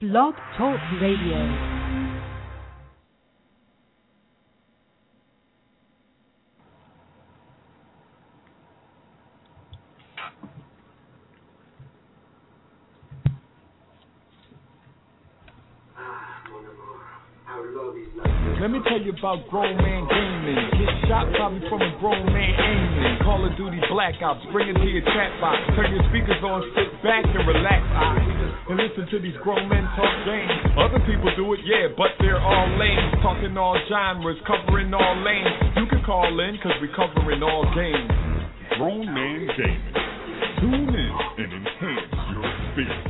Blog Talk Radio. Let me tell you about grown man gaming. Get shot probably from a grown man aiming. Call of Duty Black Ops, bring it to your chat box. Turn your speakers on, sit back and relax. And listen to these grown men talk games. Other people do it, yeah, but they're all lame. Talking all genres, covering all lanes. You can call in, cause we're covering all games. Grown man gaming. Tune in and enhance your experience.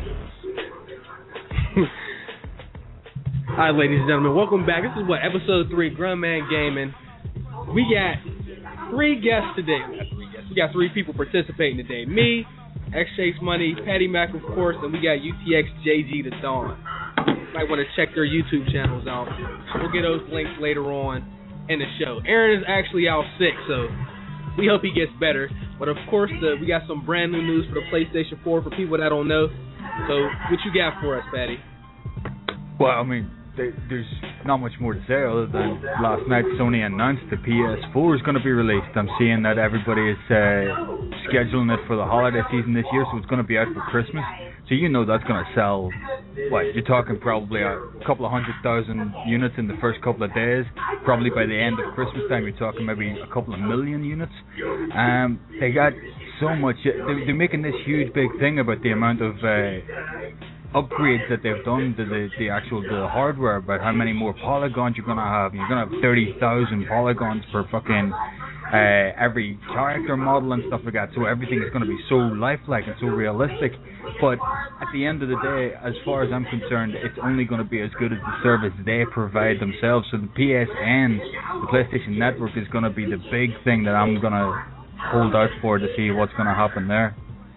All right, ladies and gentlemen, welcome back. This is episode 3, Grown Man Gaming. We got 3 guests today. We got 3 people participating today. Me, X Chase Money, Patty Mac, of course, and we got UTX JG the Dawn. You might want to check their YouTube channels out. We'll get those links later on in the show. Aaron is actually out sick, so we hope he gets better. But of course, we got some brand new news for the PlayStation 4 for people that don't know. So what you got for us, Patty? Well, I mean, there's not much more to say other than last night Sony announced the PS4 is going to be released. I'm seeing that everybody is scheduling it for the holiday season this year, so it's going to be out for Christmas. So you know that's going to sell, you're talking probably a couple of 100,000 units in the first couple of days. Probably by the end of Christmas time, you're talking maybe a couple of million units. They got so much. They're making this huge big thing about the amount of upgrades that they've done to the hardware, about how many more polygons you're going to have. You're going to have 30,000 polygons per fucking every character model and stuff like that, so everything is going to be so lifelike and so realistic. But at the end of the day, as far as I'm concerned, it's only going to be as good as the service they provide themselves. So the PSN, the PlayStation Network, is going to be the big thing that I'm going to hold out for to see what's going to happen there.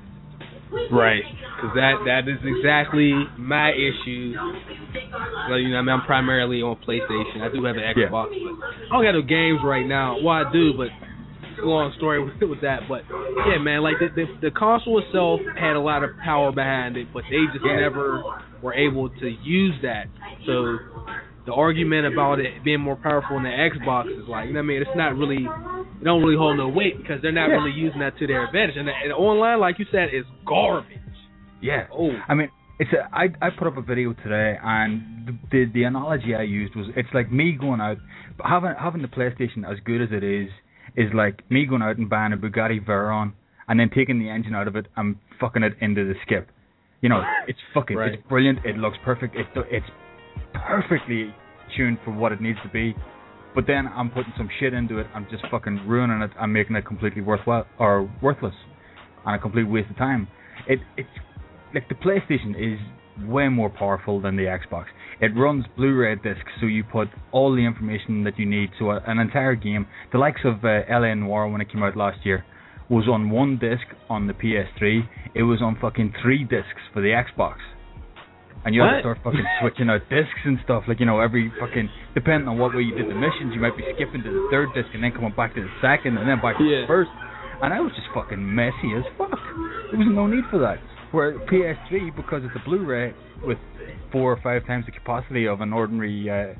Right, because that is exactly my issue. Well, I'm primarily on PlayStation. I do have an Xbox, but I don't got no games right now. Well, I do, but it's a long story with that. But yeah, man, like the console itself had a lot of power behind it, but they just never were able to use that. So the argument about it being more powerful than the Xbox is it's not really. It don't really hold no weight because they're not really using that to their advantage. And online, like you said, is garbage. Yeah. Oh. I mean, I put up a video today, and the analogy I used was, it's like me going out, having the PlayStation as good as it is like me going out and buying a Bugatti Veyron and then taking the engine out of it and fucking it into the skip. It's fucking, It's brilliant. It looks perfect. It's perfectly tuned for what it needs to be. But then I'm putting some shit into it. I'm just fucking ruining it. I'm making it completely worthwhile or worthless, and a complete waste of time. It's like the PlayStation is way more powerful than the Xbox. It runs Blu-ray discs, so you put all the information that you need. So an entire game, the likes of L.A. Noire when it came out last year, was on 1 disc on the PS3. It was on fucking 3 discs for the Xbox. And you have to start fucking switching out discs and stuff. Every fucking, depending on what way you did the missions, you might be skipping to the 3rd disc and then coming back to the 2nd and then back to the 1st. And that was just fucking messy as fuck. There was no need for that. Where PS3, because it's a Blu-ray with 4 or 5 times the capacity of an ordinary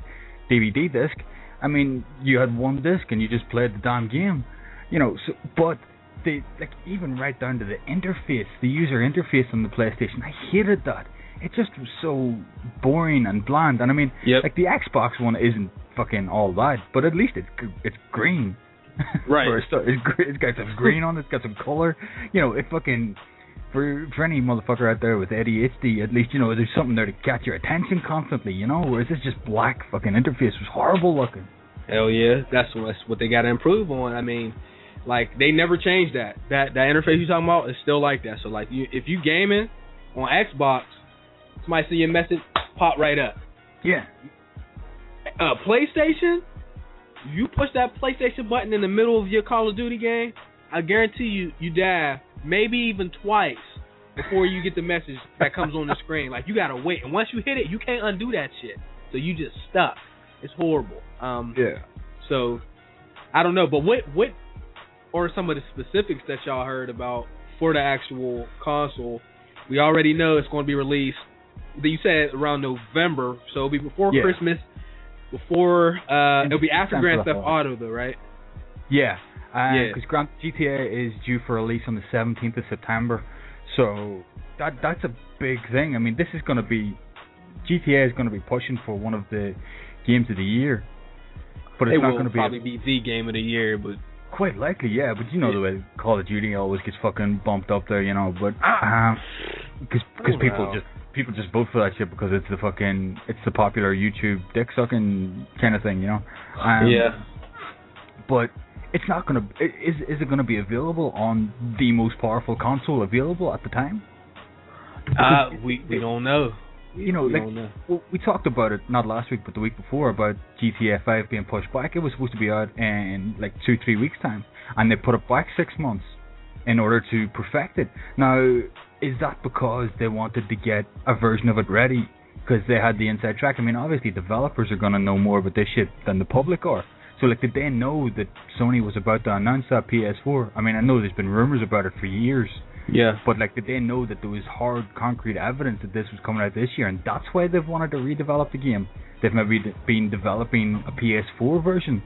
DVD disc, you had 1 disc and you just played the damn game. But they, even right down to the interface, the user interface on the PlayStation, I hated that. It just was so boring and bland. And the Xbox one isn't fucking all that, but at least it's green. Right. It's got some green on it. It's got some color. It fucking, for any motherfucker out there with ADHD, at least, there's something there to catch your attention constantly, whereas this just black fucking interface was horrible looking. Hell yeah. That's what they got to improve on. They never changed that. That interface you're talking about is still like that. So, if you gaming on Xbox, somebody see your message, pop right up. Yeah. PlayStation, you push that PlayStation button in the middle of your Call of Duty game, I guarantee you die maybe even twice before you get the message that comes on the screen. You gotta wait, and once you hit it, you can't undo that shit. So you just stuck. It's horrible. So I don't know, but what are some of the specifics that y'all heard about for the actual console? We already know it's going to be released you said around November, so it'll be before Yeah. Christmas. Before it'll be after Grand Theft Auto, though, right? Yeah. Yeah. Because GTA is due for release on the 17th of September, so that's a big thing. I mean, this is going to be GTA is going to be pushing for one of the games of the year, but it's not going to probably be the game of the year, but quite likely, yeah. But you know the way Call of Duty always gets fucking bumped up there, you know. But because people just vote for that shit because it's the popular YouTube dick sucking kind of thing, you know. Yeah. But it's not gonna. Is it gonna be available on the most powerful console available at the time? We don't know. You know, well, we talked about it not last week but the week before about GTA 5 being pushed back. It was supposed to be out in like 2-3 weeks time, and they put it back 6 months in order to perfect it. Now, is that because they wanted to get a version of it ready because they had the inside track? I mean, obviously developers are gonna know more about this shit than the public are. So, like, did they know that Sony was about to announce that PS4? I mean, I know there's been rumors about it for years. Yeah. But, like, did they know that there was hard, concrete evidence that this was coming out this year? And that's why they've wanted to redevelop the game. They've maybe been developing a PS4 version.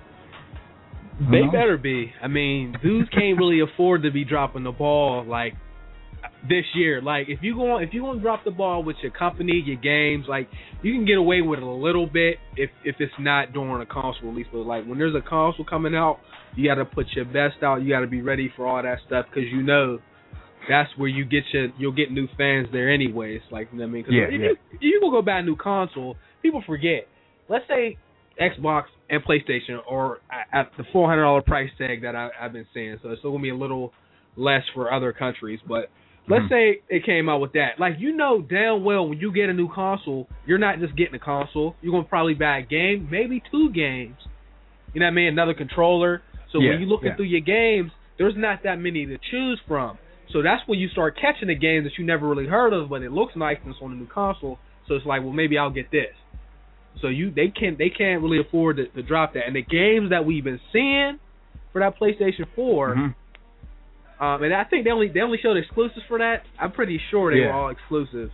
They better be. I mean, dudes can't really afford to be dropping the ball, like, this year. Like, if you going to drop the ball with your company, your games, like, you can get away with it a little bit if it's not during a console release. But, like, when there's a console coming out, you got to put your best out. You got to be ready for all that stuff because you know that's where you'll get new fans there anyways. Like, you know what I mean? Cause if you go buy a new console, people forget. Let's say Xbox and PlayStation are at the $400 price tag that I've been seeing. So it's still going to be a little less for other countries. But let's say it came out with that. Like, you know damn well when you get a new console, you're not just getting a console. You're going to probably buy a game, maybe 2 games. You know what I mean? Another controller. So when you're looking through your games, there's not that many to choose from. So that's when you start catching the games that you never really heard of, but it looks nice and it's on the new console. So it's like, well, maybe I'll get this. So they can't really afford to drop that. And the games that we've been seeing for that PlayStation 4, and I think they only showed exclusives for that. I'm pretty sure they were all exclusives.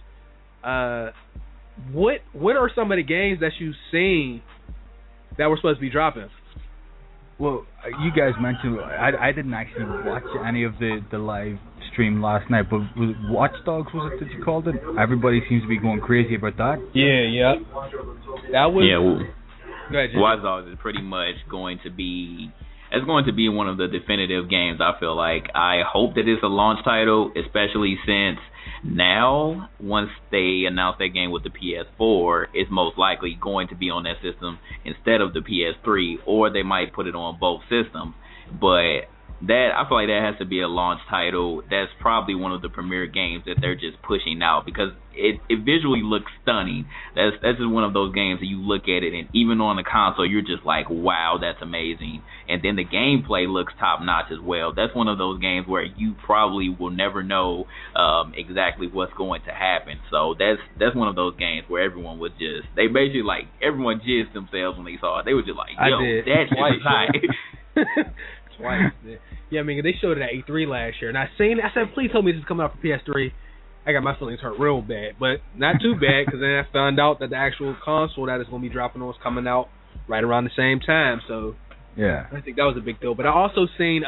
What are some of the games that you've seen that were supposed to be dropping? Well, you guys mentioned I didn't actually watch any of the live stream last night, but was Watch Dogs, was it that you called it? Everybody seems to be going crazy about that. Yeah. That was. Yeah, well, go ahead, Jim. Watch Dogs is pretty much going to be. It's going to be one of the definitive games, I feel like. I hope that it's a launch title, especially since now, once they announce that game with the PS4, it's most likely going to be on that system instead of the PS3, or they might put it on both systems. But that, I feel like that has to be a launch title. That's probably one of the premier games that they're just pushing out because it visually looks stunning. That's just one of those games that you look at it and even on the console you're just like, wow, that's amazing. And then the gameplay looks top notch as well. That's one of those games where you probably will never know exactly what's going to happen. So that's one of those games where everyone was just, they basically like, everyone jizzed themselves when they saw it. They were just like, yo, that shit was high. Twice. Yeah, I mean, they showed it at E3 last year, and I said, please tell me this is coming out for PS3. I got my feelings hurt real bad, but not too bad, because then I found out that the actual console that is going to be dropping on is coming out right around the same time, so yeah, I think that was a big deal. But I also seen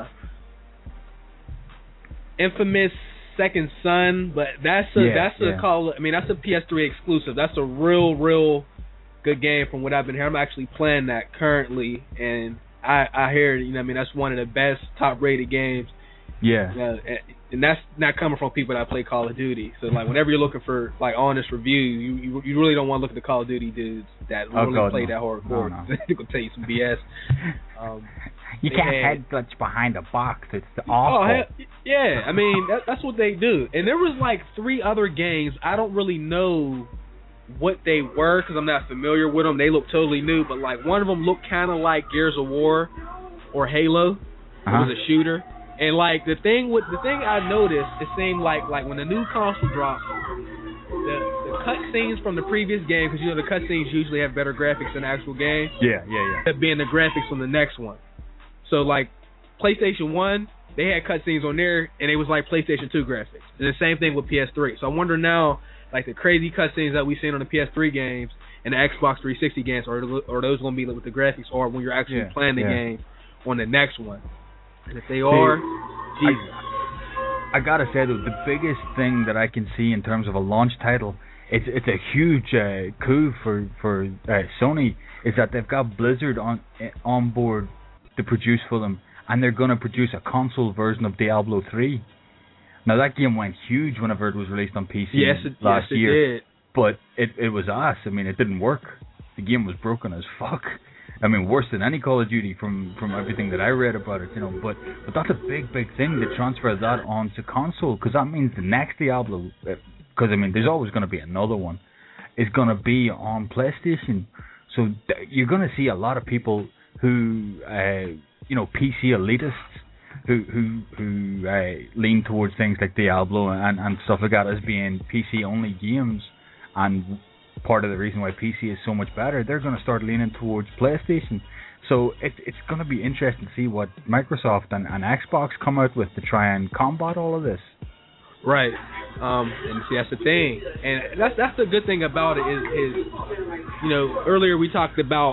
Infamous Second Son, but that's a call. I mean, that's a PS3 exclusive. That's a real good game from what I've been hearing. I'm actually playing that currently, and I hear, you know what I mean, that's one of the best top-rated games. Yeah. And that's not coming from people that play Call of Duty. So, like, whenever you're looking for, like, honest review, you really don't want to look at the Call of Duty dudes that really play that hardcore. No. They're going to tell you some BS. You can't headbutt behind a box. It's awful. Yeah. I mean, that's what they do. And there was, like, 3 other games. I don't really know what they were because I'm not familiar with them. They look totally new, but like one of them looked kind of like Gears of War or Halo. It was a shooter, and like the thing I noticed, it seemed like when the new console dropped, the cutscenes from the previous game, because you know the cutscenes usually have better graphics than the actual game. Yeah. That being the graphics from the next one. So like PlayStation 1, they had cutscenes on there, and it was like PlayStation 2 graphics. And the same thing with PS3. So I wonder now, like the crazy cutscenes that we've seen on the PS3 games and the Xbox 360 games, or those going to be with the graphics, or when you're actually playing the game on the next one? And if they are, Jesus. I gotta say though, the biggest thing that I can see in terms of a launch title, it's a huge coup for Sony, is that they've got Blizzard on board to produce for them, and they're going to produce a console version of Diablo 3. Now that game went huge whenever it was released on PC last year. Did. But it was ass. I mean, it didn't work. The game was broken as fuck. I mean, worse than any Call of Duty from everything that I read about it, you know. But that's a big thing to transfer that onto console, because that means the next Diablo, because I mean, there's always going to be another one, is going to be on PlayStation. So you're going to see a lot of people who, PC elitists, who lean towards things like Diablo and stuff like that as being PC only games, and part of the reason why PC is so much better, they're going to start leaning towards PlayStation. So it's going to be interesting to see what Microsoft and Xbox come out with to try and combat all of this. Right. And see, that's the thing. And that's the good thing about it is earlier we talked about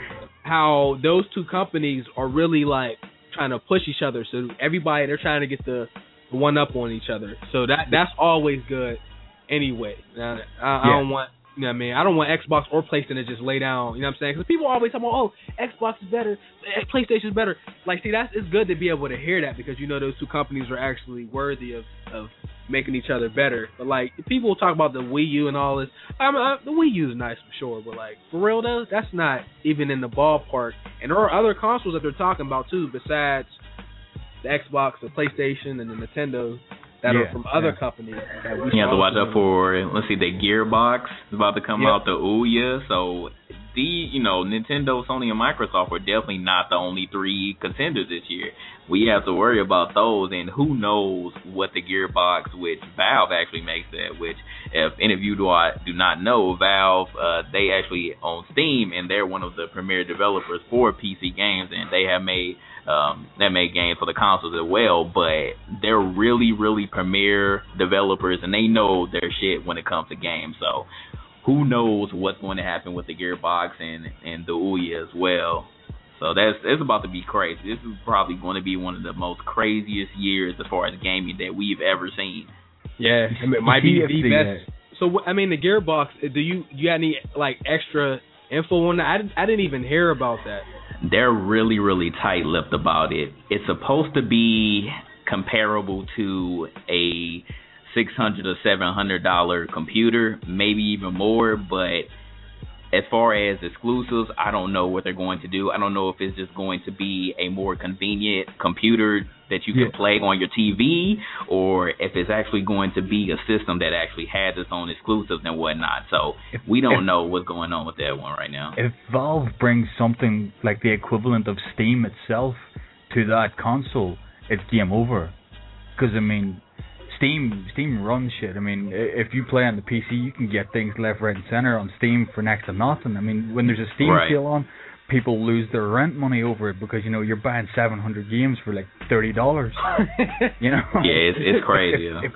how those two companies are really like trying to push each other. So everybody, they're trying to get the one up on each other. So that's always good anyway. Now, I don't want, you know what I mean? I don't want Xbox or PlayStation to just lay down, you know what I'm saying? Because people always talk about, Xbox is better, PlayStation is better. Like, see, it's good to be able to hear that, because those two companies are actually worthy of making each other better. But like, people talk about the Wii U and all this. The Wii U is nice for sure, but like, for real though, that's not even in the ballpark. And there are other consoles that they're talking about too, besides the Xbox, the PlayStation, and the Nintendo, that are from other companies. You have to watch out for, let's see, the Gearbox is about to come out, the Ouya. So Nintendo, Sony, and Microsoft are definitely not the only three contenders this year. We have to worry about those, and who knows what the Gearbox, which Valve actually makes that, which if any of you do not know, Valve, they actually own Steam, and they're one of the premier developers for PC games, and they have made games for the consoles as well, but they're really, really premier developers, and they know their shit when it comes to games. So who knows what's going to happen with the Gearbox and the Ouya as well. So it's about to be crazy. This is probably going to be one of the most craziest years as far as gaming that we've ever seen. Yeah, it might be the best. So, I mean, the Gearbox, do you got any like extra info on that? I didn't even hear about that. They're really, really tight-lipped about it. It's supposed to be comparable to a $600 or $700 computer, maybe even more, but as far as exclusives, I don't know what they're going to do. I don't know if it's just going to be a more convenient computer that you can play on your TV, or if it's actually going to be a system that actually has its own exclusives and whatnot. So we don't know what's going on with that one right now. If Valve brings something like the equivalent of Steam itself to that console, it's game over. Because, I mean, Steam runs shit. I mean, if you play on the PC, you can get things left, right, and center on Steam for next to nothing. I mean, when there's a Steam sale on, people lose their rent money over it because, you're buying 700 games for like $30. Yeah, it's crazy. If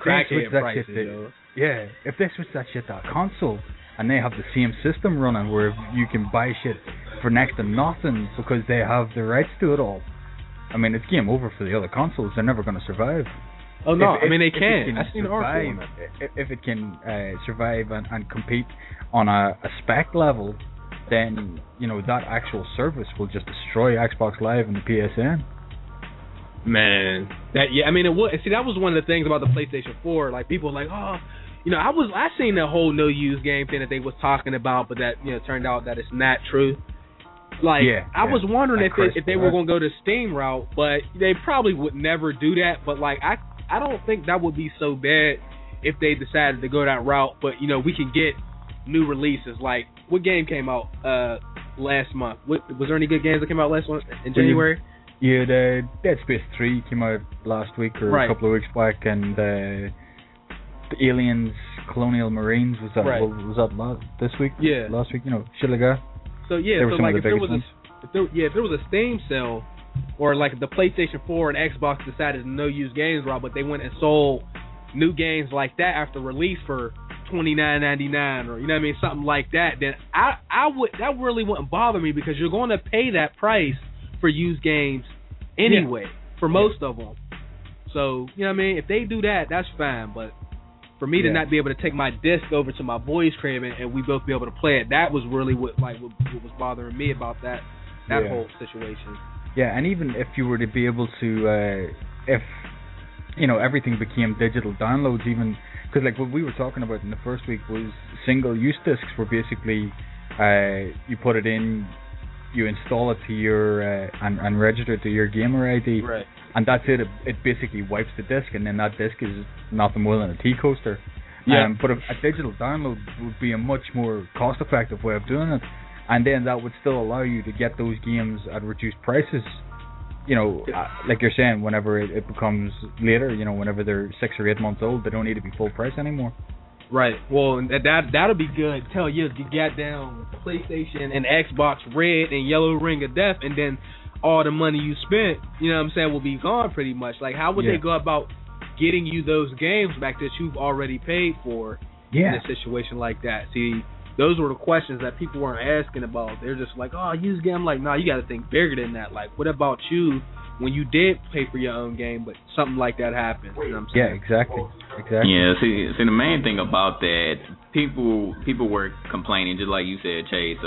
they switch that shit to a console and they have the same system running where you can buy shit for next to nothing because they have the rights to it all, I mean, it's game over for the other consoles. They're never going to survive. Oh, no, they can. I've seen if it can survive and compete on a spec level, then, that actual service will just destroy Xbox Live and the PSN. Man. It would. See, that was one of the things about the PlayStation 4. Like, people were like, I seen the whole no-use game thing that they was talking about, but that, turned out that it's not true. Like, I was wondering if they were going to go the Steam route, but they probably would never do that. But, like, I don't think that would be so bad if they decided to go that route. But, we can get new releases. Like, what game came out last month? Was there any good games that came out last month in January? Yeah, the Dead Space 3 came out last week or a couple of weeks back, and the Aliens Colonial Marines was that this week? Yeah, last week. Shit like that. So if there was a Steam sale, or like the PlayStation 4 and Xbox decided to no use games route, but they went and sold new games like that after release for $29.99 or something like that, then that really wouldn't bother me because you're going to pay that price for used games anyway for most of them. So if they do that, that's fine. But for me to not be able to take my disc over to my boy's crib and we both be able to play it, that was really what was bothering me about that whole situation. Yeah, and even if you were to be able to, if everything became digital downloads, even because like what we were talking about in the first week was single-use discs, where basically you put it in, you install it to your and register it to your gamer ID, right? And that's it. It basically wipes the disc, and then that disc is nothing more than a tea coaster. Yeah. But a digital download would be a much more cost-effective way of doing it, and then that would still allow you to get those games at reduced prices. Like you're saying, whenever it becomes later, whenever they're 6 or 8 months old, they don't need to be full price anymore. Right. Well, that'll be good. Tell you get down PlayStation and Xbox Red and Yellow Ring of Death, and then all the money you spent, will be gone pretty much. Like, how would they go about getting you those games back that you've already paid for in a situation like that? See, those were the questions that people weren't asking about. They're just like, oh, use game. I'm like, no, you got to think bigger than that. Like, what about you when you did pay for your own game, but something like that happened? You know what I'm saying? Yeah, exactly. Yeah, see, the main thing about that, people were complaining, just like you said, Chase.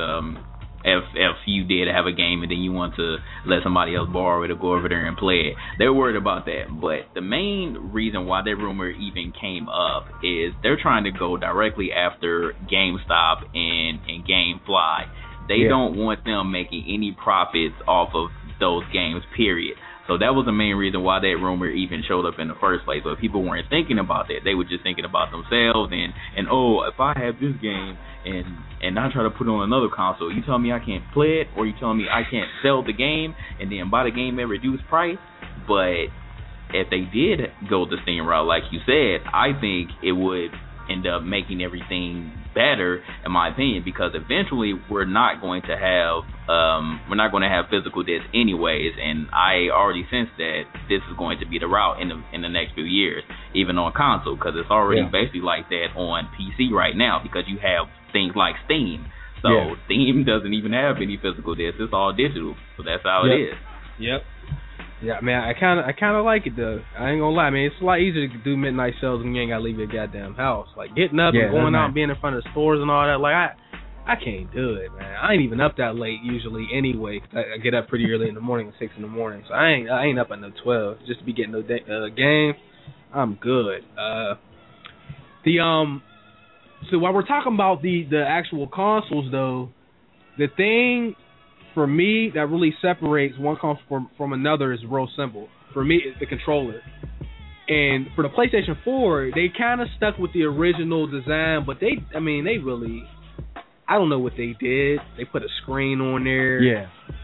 If you did have a game and then you want to let somebody else borrow it or go over there and play it, they're worried about that. But the main reason why that rumor even came up is they're trying to go directly after GameStop and GameFly. They don't want them making any profits off of those games, period. So that was the main reason why that rumor even showed up in the first place. But people weren't thinking about that. They were just thinking about themselves and if I have this game and I try to put it on another console, you tell me I can't play it, or you tell me I can't sell the game and then buy the game at reduced price. But if they did go the Steam route, like you said, I think it would end up making everything better, in my opinion, because eventually we're not going to have physical discs anyways, and I already sense that this is going to be the route in the next few years, even on console, because it's already basically like that on PC right now, because you have things like Steam. So Steam doesn't even have any physical discs; it's all digital. So that's how it is. Yep. Yeah, man, I kind of like it though. I ain't gonna lie, man. It's a lot easier to do midnight sales when you ain't gotta leave your goddamn house. Like getting up and going out and being in front of stores and all that. Like I can't do it, man. I ain't even up that late usually anyway. I get up pretty early in the morning, 6 in the morning. So I ain't up at no 12 just to be getting no game. I'm good. So while we're talking about the actual consoles though, the thing for me that really separates one console from another is real simple. For me, it's the controller. And for the PlayStation 4, they kind of stuck with the original design, but they really, I don't know what they did. They put a screen on there. Yeah.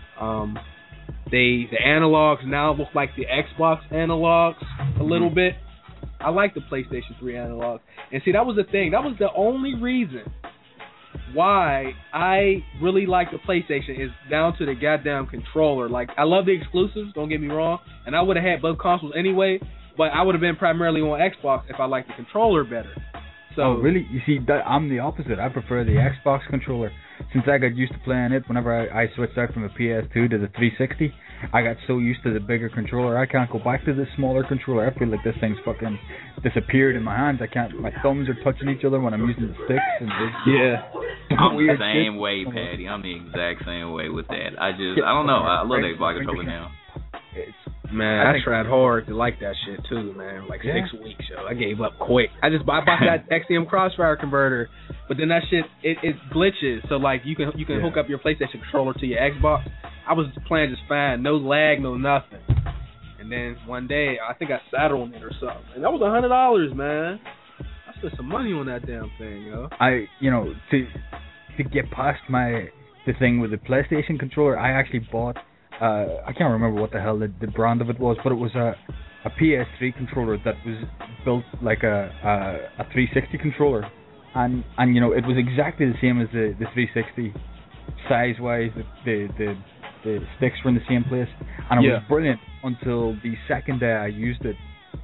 The analogs now look like the Xbox analogs a little bit. I like the PlayStation 3 analogs. And see, that was the thing. That was the only reason why I really like the PlayStation is down to the goddamn controller. Like, I love the exclusives, don't get me wrong, and I would have had both consoles anyway, but I would have been primarily on Xbox if I liked the controller better. So really? You see, I'm the opposite. I prefer the Xbox controller. Since I got used to playing it whenever I switched out from a PS2 to the 360, I got so used to the bigger controller, I can't go back to the smaller controller. I feel like this thing's fucking disappeared in my hands. My thumbs are touching each other when I'm using the sticks. And I'm the same way, Patty. I'm the exact same way with that. I don't know. I love the Xbox controller now. Man, I tried hard to like that shit too, man. Like 6 weeks, yo. I gave up quick. I bought that XDM Crossfire converter, but then that shit it glitches. So like you can hook up your PlayStation controller to your Xbox. I was playing just fine, no lag, no nothing. And then one day I think I sat on it or something, and that was $100, man. I spent some money on that damn thing, yo. To get past the thing with the PlayStation controller, I actually bought. I can't remember what the hell the brand of it was, but it was a PS3 controller that was built like a 360 controller, and it was exactly the same as the 360 size wise. The sticks were in the same place, and it was brilliant until the second day I used it.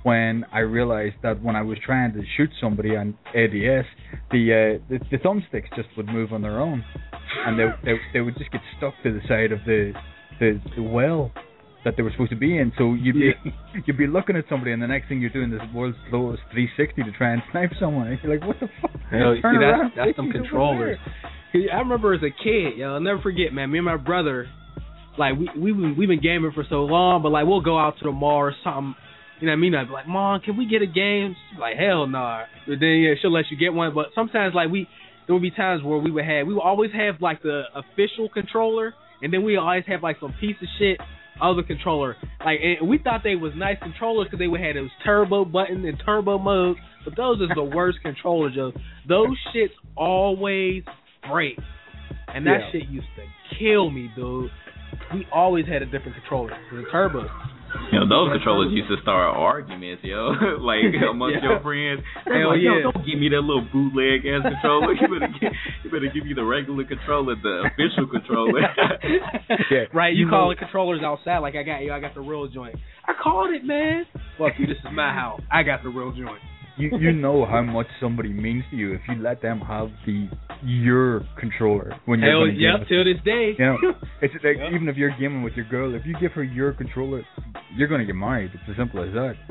when I realized that when I was trying to shoot somebody on ADS, the thumbsticks just would move on their own, and they would just get stuck to the side of the well that they were supposed to be in. So you'd be looking at somebody, and the next thing you're doing is world's slowest 360 to try and snipe someone. And you're like, what the fuck? That's some controllers. I remember as a kid, I'll never forget, man. Me and my brother, like we've been gaming for so long, but like we'll go out to the mall or something. You know what I mean? I'd be like, Mom, can we get a game? She's like, hell no. Nah. But then she'll let you get one. But sometimes like there would be times where we would always have like the official controller, and then we always have like some piece of shit other controller. Like, and we thought they was nice controllers because they would have those turbo buttons and turbo modes, but those is the worst controllers, Joe. Those shits always break, and that shit used to kill me, dude. We always had a different controller, the turbo. Those controllers used to start arguments, like amongst your friends. Hell like, yeah. Don't give me that little bootleg ass controller. You better give me the regular controller, the official controller. Right, you call it controllers outside like I got the real joint. I called it, man. Fuck you, this is my house. I got the real joint. You know how much somebody means to you if you let them have your controller when you're going to game. Till this day. It's like, even if you're gaming with your girl, if you give her your controller, you're going to get married. It's as simple as that.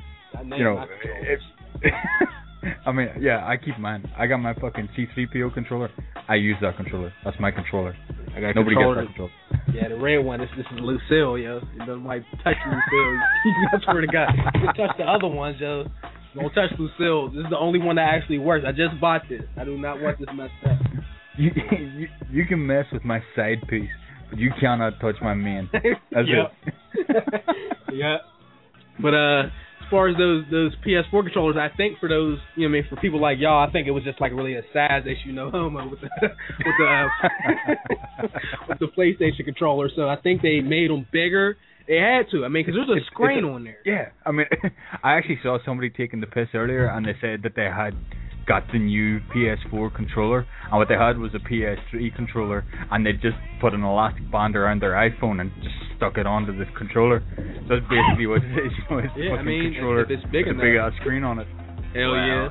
I mean, I keep mine. I got my fucking C3PO controller. I use that controller. That's my controller. Nobody gets that controller. Yeah, the red one. This is Lucille, yo. You don't like touch Lucille. I swear to God, you can touch the other ones, yo. Don't touch Lucille. This is the only one that actually works. I just bought this. I do not want this messed up. You can mess with my side piece, but you cannot touch my main. That's it. Yeah. But as far as those PS4 controllers, I think for those, for people like y'all, I think it was just like really a size issue, no homo, with the PlayStation controller. So I think they made them bigger. They had to. I mean, because there's a screen on there. Yeah. I mean, I actually saw somebody taking the piss earlier, and they said that they had got the new PS4 controller, and what they had was a PS3 controller, and they just put an elastic band around their iPhone and just stuck it onto the controller. So that's basically what it is. It's a controller if it's big enough, with a big ass screen on it. Hell yeah.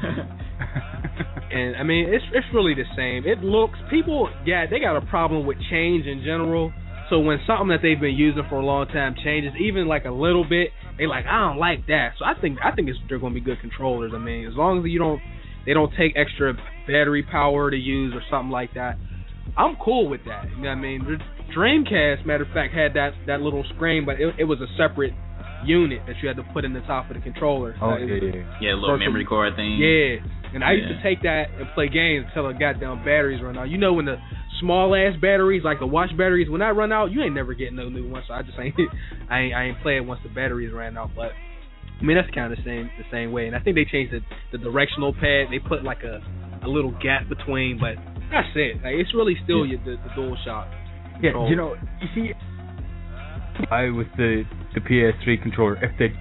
And I mean, it's really the same. It looks, people, they got a problem with change in general. So when something that they've been using for a long time changes, even like a little bit, they like, I don't like that. So I think they're going to be good controllers. I mean, as long as they don't take extra battery power to use or something like that, I'm cool with that. You know what I mean? The Dreamcast, matter of fact, had that little screen, but it was a separate unit that you had to put in the top of the controller. Oh, yeah, a little memory card thing. Yeah, and I used to take that and play games until the goddamn batteries run out. You know, when the small ass batteries, like the watch batteries, when I run out, you ain't never getting no new ones. So I just ain't play it once the batteries ran out. But I mean, that's kind of the same way. And I think they changed the directional pad. They put like a little gap between, but that's it. Like, it's really still the DualShock controller. Yeah, you see, with the PS3 controller, if they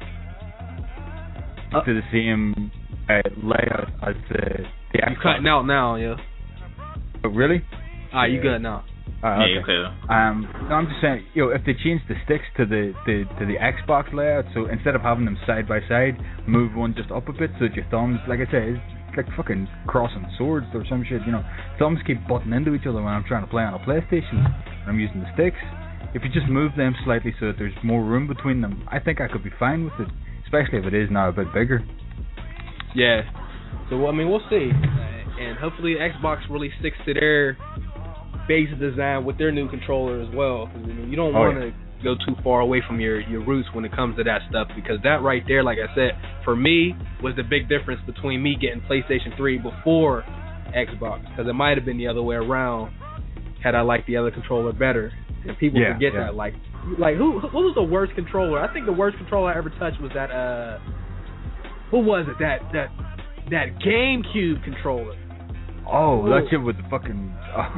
to the same layout as the Xbox. You're cutting out now, yeah. Oh, really? You good now. Yeah, you could. No, I'm just saying, if they change the sticks to the Xbox layout, so instead of having them side by side, move one just up a bit so that your thumbs, like I said, it's like fucking crossing swords or some shit, thumbs keep butting into each other when I'm trying to play on a PlayStation and I'm using the sticks. If you just move them slightly so that there's more room between them, I think I could be fine with it, especially if it is now a bit bigger. Yeah. So, I mean, we'll see. And hopefully Xbox really sticks to their base design with their new controller as well. Because you don't want to go too far away from your roots when it comes to that stuff. Because that right there, like I said, for me, was the big difference between me getting PlayStation 3 before Xbox. Because it might have been the other way around had I liked the other controller better. And people forget that. Like what was the worst controller? I think the worst controller I ever touched was that, what was it? That GameCube controller. Oh, that shit was fucking.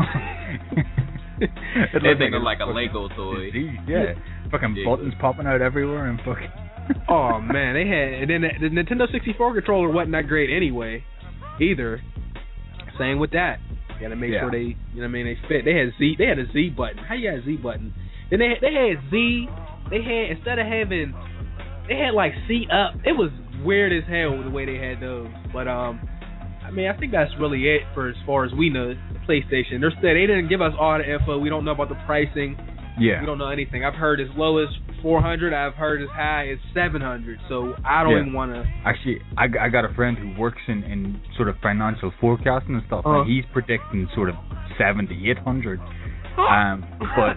It looked like a Lego toy. Yeah, fucking buttons popping out everywhere and fucking. Oh man, they had, and then the Nintendo 64 controller wasn't that great anyway, either. Same with that. You gotta make sure they, they fit. They had a Z button. How you got a Z button? Then they had Z. They had, instead of having they had like seat up. It was weird as hell the way they had those. But I mean, I think that's really it for as far as we know. The PlayStation. They didn't give us all the info. We don't know about the pricing. Yeah. We don't know anything. I've heard as low as 400. I've heard as high as 700. So I don't even want to. Actually, I got a friend who works in sort of financial forecasting and stuff, and he's predicting sort of 800. But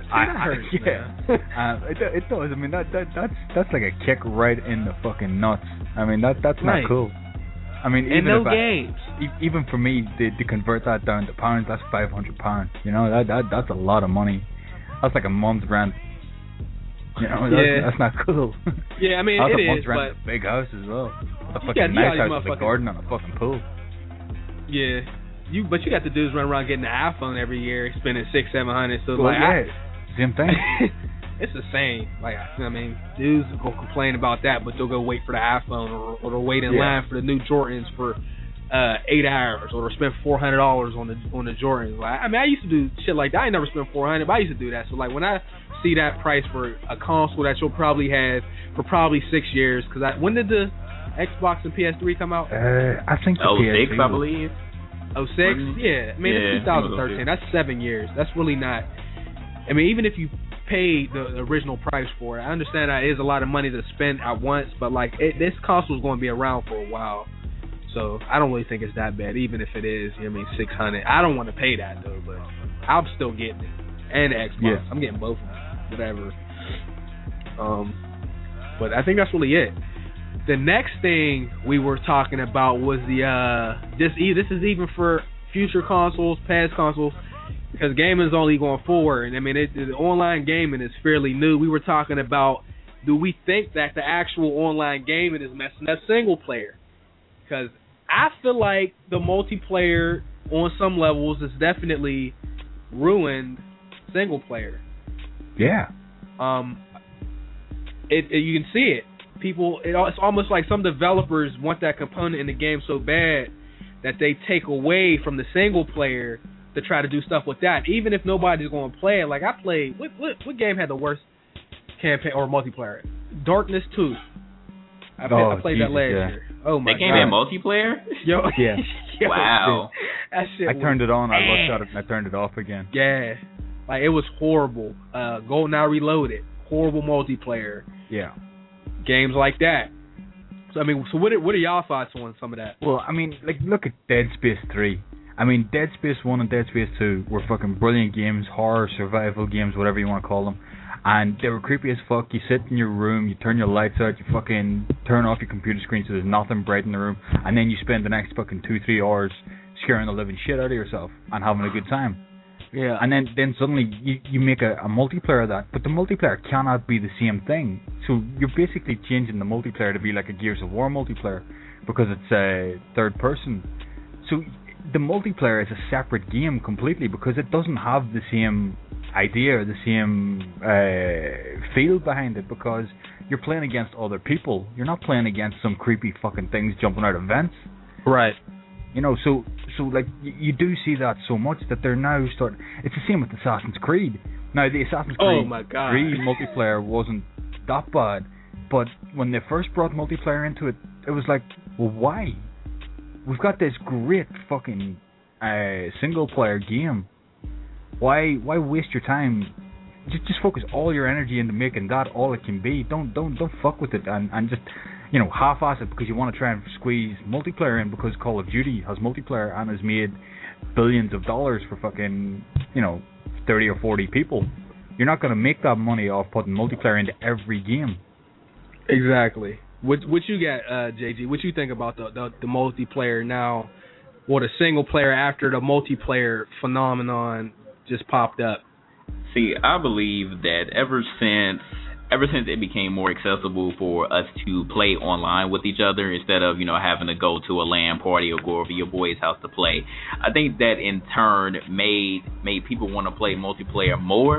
it does. I mean, that's like a kick right in the fucking nuts. I mean, that's not cool. I mean, even games. Even for me, to convert that down to pounds, that's £500. You know, that's a lot of money. That's like a month's rent. You know, that's not cool. Yeah, I mean, that's it a month's is, rent but in a big house as well. A fucking nice house with a garden and a fucking pool. Yeah. But you got the dudes running around getting an iPhone every year, spending $600-700. So same thing. It's the same. Like, I mean, dudes will complain about that, but they'll go wait for the iPhone, or they'll wait in line for the new Jordans for 8 hours, or they'll spend $400 on the Jordans. Like, I mean, I used to do shit like that. I never spent $400, but I used to do that. So like, when I see that price for a console that you'll probably have for probably 6 years, because when did the Xbox and PS3 come out? I think the PS3 06, I believe. 06? Yeah. I mean, it's 2013. That's 7 years. That's really not. I mean, even if you pay the original price for it, I understand that it is a lot of money to spend at once, but like, this console is going to be around for a while. So I don't really think it's that bad, even if it is, you know what I mean, $600. I don't want to pay that though, but I'm still getting it. And the Xbox. Yeah. I'm getting both of them. Whatever. But I think that's really it. The next thing we were talking about was this is even for future consoles, past consoles, because gaming is only going forward. And I mean, the online gaming is fairly new. We were talking about, do we think that the actual online gaming is messing up single player? Because I feel like the multiplayer on some levels is definitely ruined single player. Yeah. You can see it. People, it's almost like some developers want that component in the game so bad that they take away from the single player to try to do stuff with that, even if nobody's going to play it. Like, I played, what game had the worst campaign or multiplayer? Darkness 2. I played that last year. Oh my god. That game had multiplayer? Yo, yeah. Wow. That shit. I turned it on, I looked at it, and I turned it off again. Yeah. Like, it was horrible. GoldenEye Reloaded. Horrible multiplayer. Yeah. Games like that. So I mean, what are y'all thoughts on some of that? Well, I mean, like, look at Dead Space 3. I mean, Dead Space 1 and Dead Space 2 were fucking brilliant games, horror, survival games, whatever you want to call them. And they were creepy as fuck. You sit in your room, you turn your lights out, you fucking turn off your computer screen so there's nothing bright in the room, and then you spend the next fucking 2-3 hours scaring the living shit out of yourself and having a good time. Yeah. And then suddenly you make a multiplayer of that, but the multiplayer cannot be the same thing. So you're basically changing the multiplayer to be like a Gears of War multiplayer because it's a third person. So the multiplayer is a separate game completely because it doesn't have the same idea or the same feel behind it, because you're playing against other people. You're not playing against some creepy fucking things jumping out of vents. Right. You know, so like you do see that so much that they're now starting. It's the same with Assassin's Creed. Now the Assassin's Creed 3 multiplayer wasn't that bad, but when they first brought multiplayer into it, it was like, well, why? We've got this great fucking single player game. Why waste your time? Just focus all your energy into making that all it can be. Don't fuck with it and just, you know, half-ass it because you want to try and squeeze multiplayer in because Call of Duty has multiplayer and has made billions of dollars for fucking, you know, 30 or 40 people. You're not going to make that money off putting multiplayer into every game. Exactly. What you got, JG? What you think about the multiplayer now, or the single player after the multiplayer phenomenon just popped up? See, I believe that ever since it became more accessible for us to play online with each other instead of, you know, having to go to a LAN party or go over your boy's house to play, I think that in turn made people want to play multiplayer more.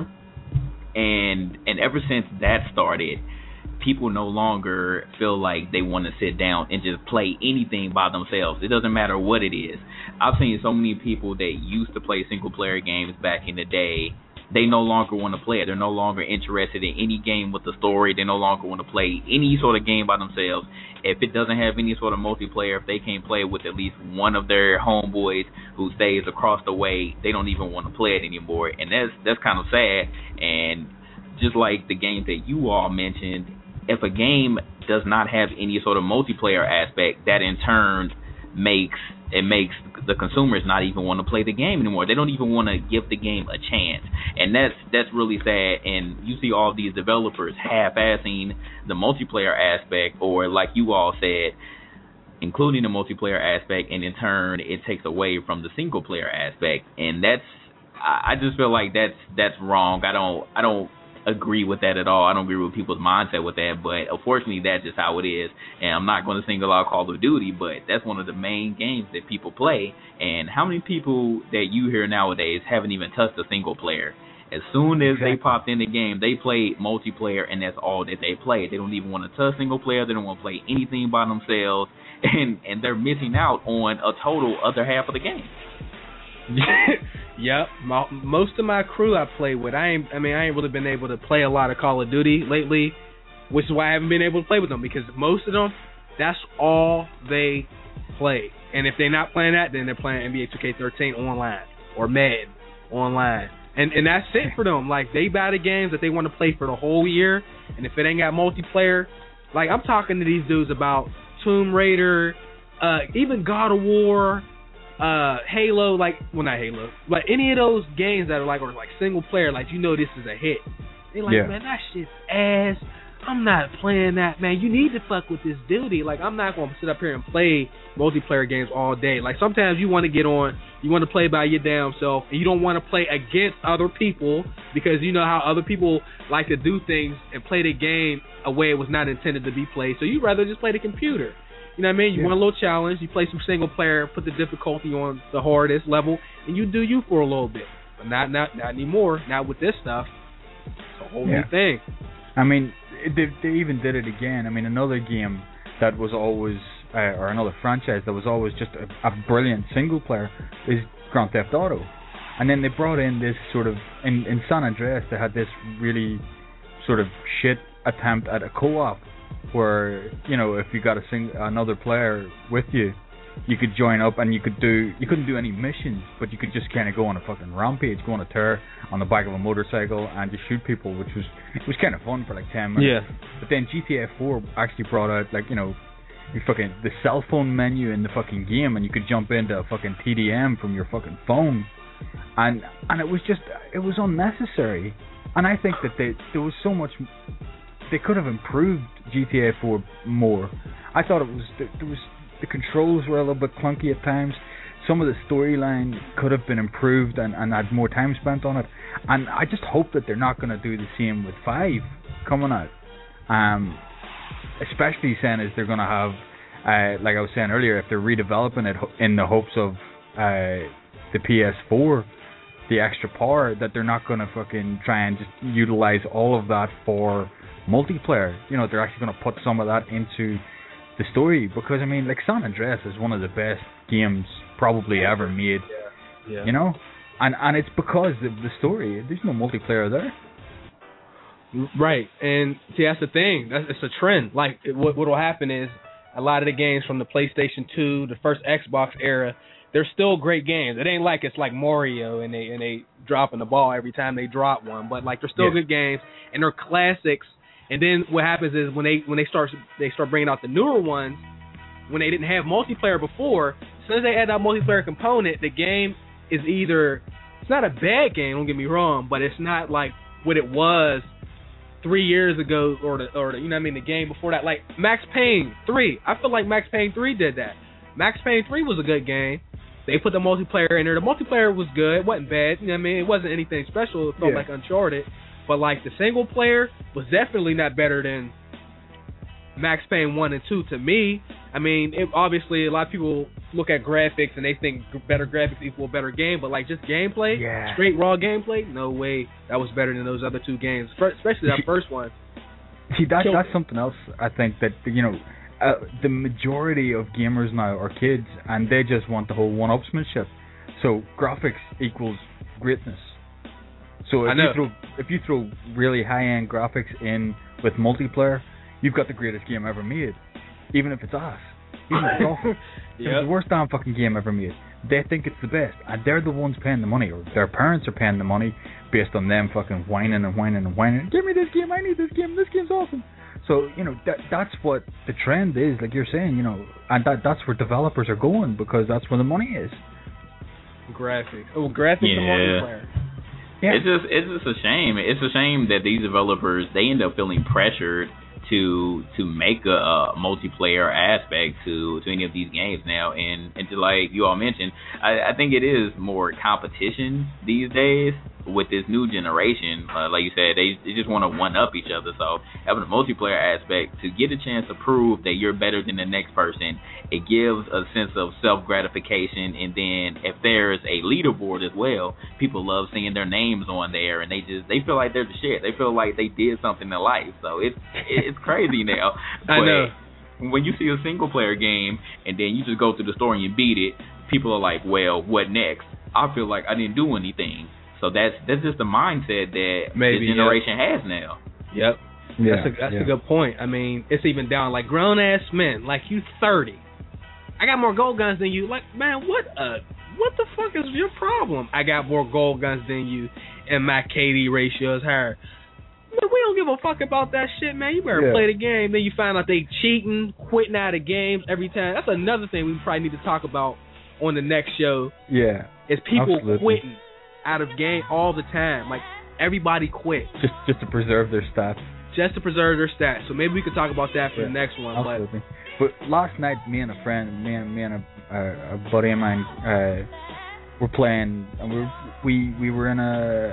And ever since that started, people no longer feel like they want to sit down and just play anything by themselves. It doesn't matter what it is. I've seen so many people that used to play single player games back in the day they no longer want to play it. They're no longer interested in any game with a story. They no longer want to play any sort of game by themselves. If it doesn't have any sort of multiplayer, if they can't play with at least one of their homeboys who stays across the way, they don't even want to play it anymore. And that's kind of sad. And just like the game that you all mentioned, if a game does not have any sort of multiplayer aspect, that in turn makes the consumers not even want to play the game anymore. They don't even want to give the game a chance, and that's really sad. And you see all these developers half-assing the multiplayer aspect, or like you all said, including the multiplayer aspect, and in turn it takes away from the single player aspect. And I just feel like that's wrong. I don't agree with that at all. I don't agree with people's mindset with that, but unfortunately that's just how it is. And I'm not going to single out Call of Duty, but that's one of the main games that people play. And how many people that you hear nowadays haven't even touched a single player? As soon as they popped in the game, they play multiplayer, and that's all that they play. They don't even want to touch single player. They don't want to play anything by themselves, and they're missing out on a total other half of the game. Yep, most of my crew I play with, I ain't really been able to play a lot of Call of Duty lately, which is why I haven't been able to play with them, because most of them, that's all they play. And if they're not playing that, then they're playing NBA 2K13 online or Madden online, and that's it for them. Like, they buy the games that they want to play for the whole year, and if it ain't got multiplayer, like, I'm talking to these dudes about Tomb Raider, even God of War, Halo, not Halo, but any of those games that are like single player, like, you know this is a hit. They're like, man, that shit's ass. I'm not playing that, man. You need to fuck with this duty. Like, I'm not going to sit up here and play multiplayer games all day. Like, sometimes you want to get on, you want to play by your damn self, and you don't want to play against other people, because you know how other people like to do things and play the game a way it was not intended to be played. So you'd rather just play the computer. You know what I mean? You want a little challenge. You play some single player, put the difficulty on the hardest level, and you do you for a little bit. But not anymore. Not with this stuff. It's a whole new thing. I mean, they even did it again. I mean, another game that was always, or another franchise that was always just a brilliant single player is Grand Theft Auto. And then they brought in this sort of, in San Andreas, they had this really sort of shit attempt at a co-op, where, you know, if you got another player with you, you could join up, and you couldn't do any missions, but you could just kind of go on a fucking rampage, go on a tear on the back of a motorcycle and just shoot people, which was kind of fun for like 10 minutes. Yeah. But then GTA 4 actually brought out, like, you know, the cell phone menu in the fucking game, and you could jump into a fucking TDM from your fucking phone, and it was unnecessary. And I think that there was so much. They could have improved GTA 4 more. I thought the controls were a little bit clunky at times. Some of the storyline could have been improved and had more time spent on it. And I just hope that they're not going to do the same with 5 coming out. Especially saying as they're going to have, like I was saying earlier, if they're redeveloping it in the hopes of the PS4, the extra power, that they're not going to fucking try and just utilize all of that for multiplayer. You know, they're actually going to put some of that into the story, because I mean, like, San Andreas is one of the best games probably ever made. Yeah. You know, and it's because of the story. There's no multiplayer there. Right, and see, that's the thing. It's a trend. Like, what'll happen is a lot of the games from the PlayStation 2, the first Xbox era, they're still great games. It ain't like it's like Mario and they dropping the ball every time they drop one, but like, they're still good games, and they're classics. And then what happens is when they start bringing out the newer ones, when they didn't have multiplayer before, as soon as they add that multiplayer component, the game is either, it's not a bad game, don't get me wrong, but it's not like what it was 3 years ago, or the you know what I mean, the game before that. Like Max Payne 3, I feel like Max Payne 3 did that. Max Payne 3 was a good game. They put the multiplayer in there. The multiplayer was good. It wasn't bad. You know what I mean? It wasn't anything special. It felt like Uncharted. But like, the single player was definitely not better than Max Payne 1 and 2 to me. I mean, obviously a lot of people look at graphics and they think better graphics equal a better game, but like, just gameplay, straight raw gameplay, no way that was better than those other two games, especially that first one. See, that's something else. I think that, you know, the majority of gamers now are kids, and they just want the whole one-upsmanship. So graphics equals greatness. So if you throw really high-end graphics in with multiplayer, you've got the greatest game ever made. Even if it's ass. Even if it's awful. It's the worst damn fucking game ever made. They think it's the best, and they're the ones paying the money, or their parents are paying the money based on them fucking whining and whining and whining. Give me this game, I need this game, this game's awesome. So, that's what the trend is, like you're saying, and that's where developers are going, because that's where the money is. Graphics. Oh, graphics and multiplayer. Yeah. It's just a shame. It's a shame that these developers, they end up feeling pressured to make a multiplayer aspect to any of these games now, and to, like you all mentioned, I think it is more competition these days with this new generation. Like you said, they just want to one up each other. So having a multiplayer aspect to get a chance to prove that you're better than the next person, it gives a sense of self gratification. And then if there's a leaderboard as well, people love seeing their names on there, and they feel like they're the shit. They feel like they did something in life. So it's crazy now. I know. When you see a single player game and then you just go through the story and you beat it, people are like, well, what next? I feel like I didn't do anything. So that's just the mindset that this generation has now. Yep. Yeah, that's a good point. I mean, it's even down like grown ass men, like you 30. I got more gold guns than you. Like, man, what the fuck is your problem? I got more gold guns than you, and my KD ratio is higher. Man, we don't give a fuck about that shit, man. You better play the game. Then you find out they cheating, quitting out of games every time. That's another thing we probably need to talk about on the next show. Yeah. Is people quitting out of game all the time. Like, everybody quit. Just to preserve their stats. Just to preserve their stats. So maybe we could talk about that for the next one. Absolutely. But last night, me and a friend, me and a buddy of mine, were playing, and we were in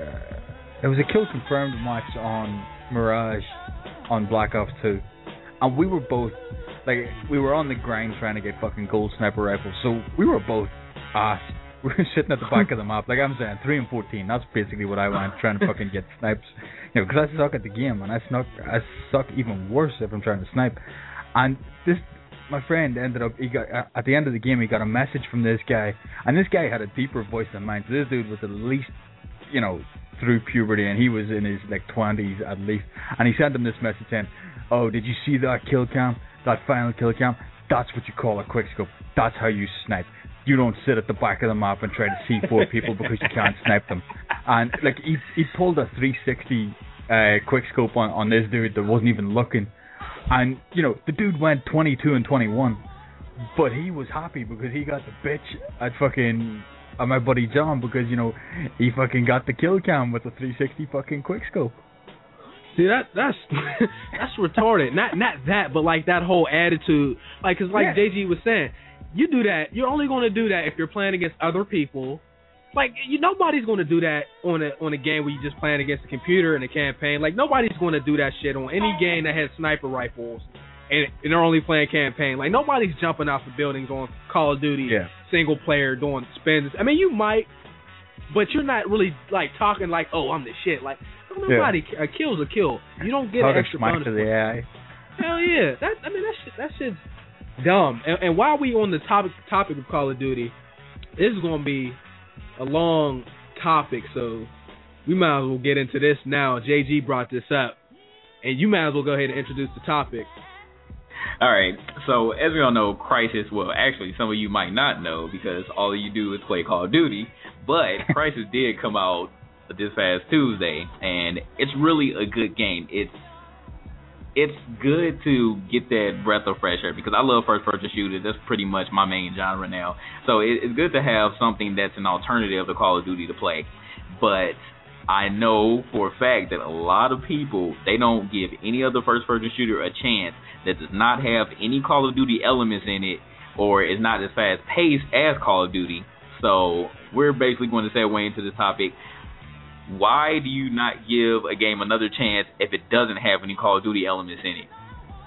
it was a kill confirmed match on Mirage on Black Ops 2. And we were both, we were on the grind trying to get fucking gold sniper rifles. So we were both ass. We were sitting at the back of the map. Like I'm saying, 3 and 14. That's basically what I want, trying to fucking get snipes. Because I suck at the game, and I suck even worse if I'm trying to snipe. And my friend ended up, at the end of the game, he got a message from this guy. And this guy had a deeper voice than mine. So this dude was at least, through puberty, and he was in his 20s at least. And he sent him this message saying, "Oh, did you see that kill cam? That final kill cam? That's what you call a quickscope. That's how you snipe. You don't sit at the back of the map and try to see 4 people because you can't snipe them." And he pulled a 360 quickscope on this dude that wasn't even looking. And the dude went 22 and 21, but he was happy because he got the bitch at my buddy John, because he fucking got the kill cam with the 360 fucking quickscope. See, that's retarded. Not that, but that whole attitude. Because JG was saying, you do that. You're only going to do that if you're playing against other people. Nobody's going to do that on a game where you're just playing against a computer in a campaign. Nobody's going to do that shit on any game that has sniper rifles and they're only playing campaign. Nobody's jumping off the buildings on Call of Duty single player doing spins. I mean, you might, but you're not really talking oh, I'm the shit. Nobody a kill's a kill. You don't get an extra bonus. To the AI. Hell yeah, that shit's dumb. And while we on the topic of Call of Duty, this is gonna be a long topic, so we might as well get into this now. JG brought this up, and you might as well go ahead and introduce the topic. All right, so as we all know, Crysis, well, actually, some of you might not know because all you do is play Call of Duty, but Crysis did come out this past Tuesday, and it's really a good game. It's good to get that breath of fresh air because I love first-person shooters. That's pretty much my main genre now. So it's good to have something that's an alternative to Call of Duty to play. But I know for a fact that a lot of people, they don't give any other first-person shooter a chance that does not have any Call of Duty elements in it or is not as fast-paced as Call of Duty. So we're basically going to segue into this topic. Why do you not give a game another chance if it doesn't have any Call of Duty elements in it?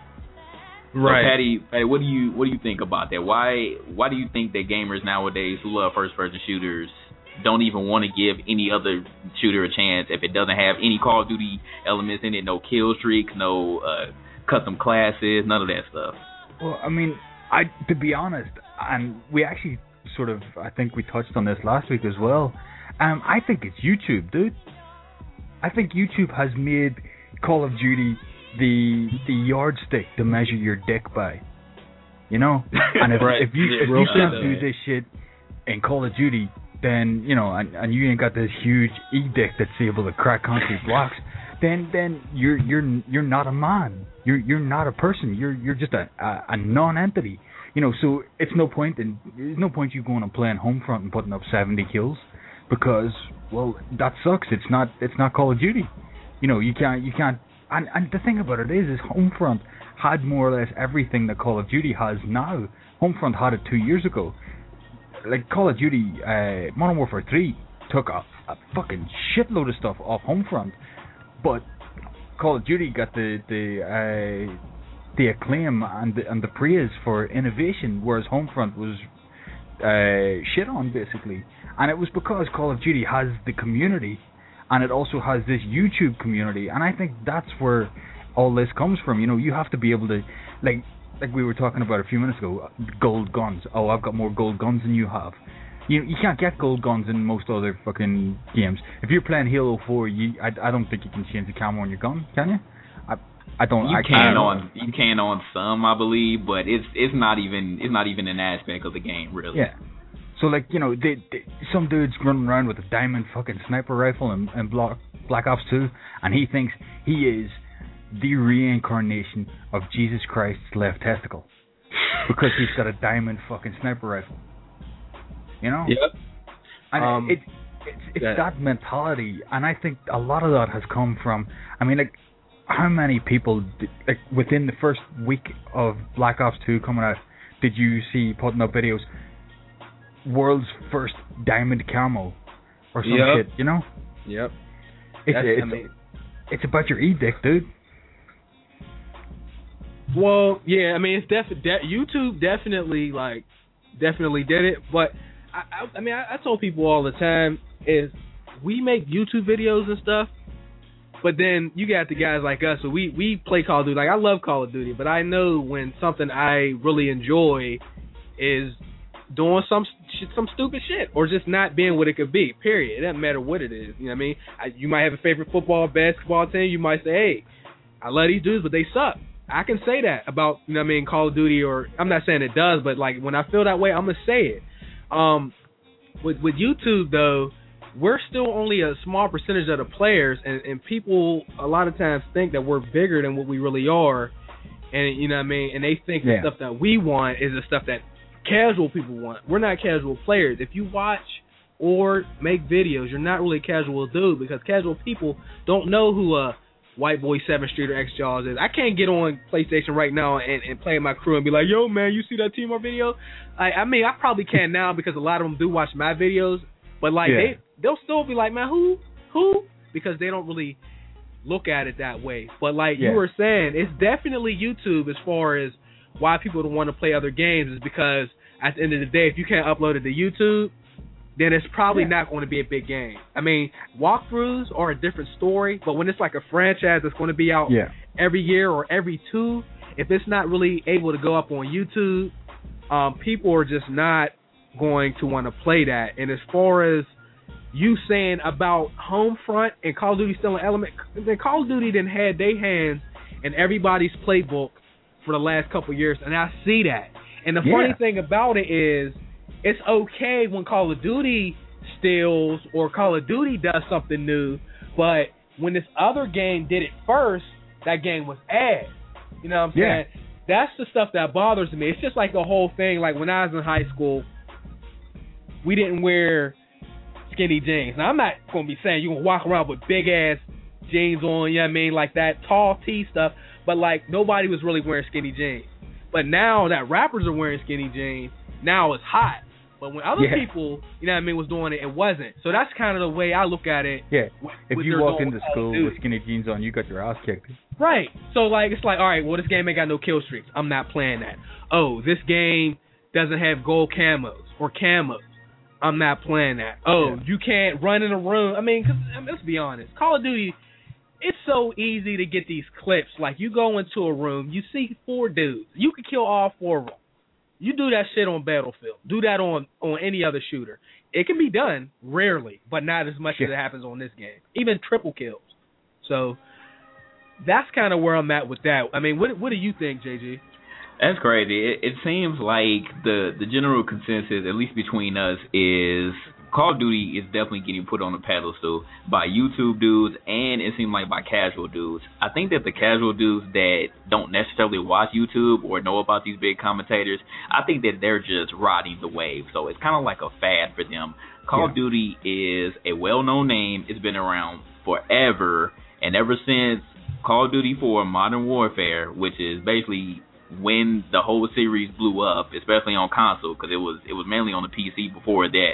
Right. So Patty, what do you think about that? Why do you think that gamers nowadays who love first-person shooters don't even want to give any other shooter a chance if it doesn't have any Call of Duty elements in it? No kill streaks, no custom classes, none of that stuff. Well, I mean, to be honest, and we actually I think we touched on this last week as well. I think it's YouTube, dude. I think YouTube has made Call of Duty the yardstick to measure your dick by. You know? And if you can't do this shit in Call of Duty, then, you know, and you ain't got this huge e-dick that's able to crack concrete blocks, then you're not a man. You're not a person. You're just a non-entity. You know, so there's no point you going and playing Homefront and putting up 70 kills, because, well, that sucks. It's not Call of Duty. You know, you can't. And the thing about it is Homefront had more or less everything that Call of Duty has now. Homefront had it 2 years ago. Like, Call of Duty, Modern Warfare 3 took a fucking shitload of stuff off Homefront, but Call of Duty got the acclaim and the praise for innovation, whereas Homefront was shit on, basically. And it was because Call of Duty has the community, and it also has this YouTube community, and I think that's where all this comes from. You know, you have to be able to, like we were talking about a few minutes ago, gold guns. Oh, I've got more gold guns than you have. You can't get gold guns in most other fucking games. If you're playing Halo 4, I don't think you can change the camo on your gun, can you? I don't. You can on some, I believe, but it's not even an aspect of the game, really. Yeah. So, like, you know, some dude's running around with a diamond fucking sniper rifle in Black Ops 2, and he thinks he is the reincarnation of Jesus Christ's left testicle because he's got a diamond fucking sniper rifle. You know? Yep. And it's that mentality, and I think a lot of that has come from, I mean, like, how many people, like, within the first week of Black Ops 2 coming out, did you see putting up videos, world's first diamond camo, or some shit, you know? Yep. It's about your e-dick, dude. Well, yeah, I mean, it's YouTube definitely did it, but I told people all the time is we make YouTube videos and stuff, but then you got the guys like us, so we play Call of Duty. Like, I love Call of Duty, but I know when something I really enjoy is doing some stupid shit, or just not being what it could be, period. It doesn't matter what it is, you know what I mean? You might have a favorite football, basketball team, you might say, hey, I love these dudes, but they suck. I can say that about, you know what I mean, Call of Duty, or I'm not saying it does, but like when I feel that way, I'm going to say it. With YouTube, though, we're still only a small percentage of the players, and people a lot of times think that we're bigger than what we really are, and you know what I mean, and they think the stuff that we want is the stuff that casual people want. We're not casual players. If you watch or make videos, you're not really a casual dude, because casual people don't know who a White Boy 7th Street or X-Jaws is. I can't get on PlayStation right now and play my crew and be like, yo, man, you see that T-Mar video? I mean, I probably can now because a lot of them do watch my videos, but like they'll still be like, man, who? Because they don't really look at it that way. But like you were saying, it's definitely YouTube as far as why people don't want to play other games, is because at the end of the day, if you can't upload it to YouTube, then it's probably not going to be a big game. I mean, walkthroughs are a different story, but when it's like a franchise that's going to be out every year or every two, if it's not really able to go up on YouTube, people are just not going to want to play that. And as far as you saying about Homefront and Call of Duty still an element, then Call of Duty done had their hands in everybody's playbook for the last couple of years, and I see that. And the funny thing about it is, it's okay when Call of Duty steals or Call of Duty does something new, but when this other game did it first, that game was ass. You know what I'm saying? That's the stuff that bothers me. It's just like the whole thing, like when I was in high school, we didn't wear skinny jeans. Now, I'm not going to be saying you can walk around with big-ass jeans on, you know what I mean, like that tall tee stuff, but like nobody was really wearing skinny jeans. But now that rappers are wearing skinny jeans, now it's hot. But when other people, you know what I mean, was doing it, it wasn't. So that's kind of the way I look at it. Yeah. If you walk into school with skinny jeans on, you got your ass kicked. Right. So, like, it's like, all right, well, this game ain't got no kill streaks. I'm not playing that. Oh, this game doesn't have gold camos or camos. I'm not playing that. Oh, you can't run in a room. I mean, let's be honest. Call of Duty, it's so easy to get these clips. Like, you go into a room, you see 4 dudes. You can kill all 4 of them. You do that shit on Battlefield. Do that on any other shooter. It can be done, rarely, but not as much as it happens on this game. Even triple kills. So that's kind of where I'm at with that. I mean, what do you think, JG? That's crazy. It seems like the general consensus, at least between us, is Call of Duty is definitely getting put on a pedestal by YouTube dudes, and it seems like by casual dudes. I think that the casual dudes that don't necessarily watch YouTube or know about these big commentators, I think that they're just riding the wave. So it's kind of like a fad for them. Call of Duty is a well-known name. It's been around forever, and ever since Call of Duty 4 Modern Warfare, which is basically when the whole series blew up, especially on console, because it was mainly on the PC before that.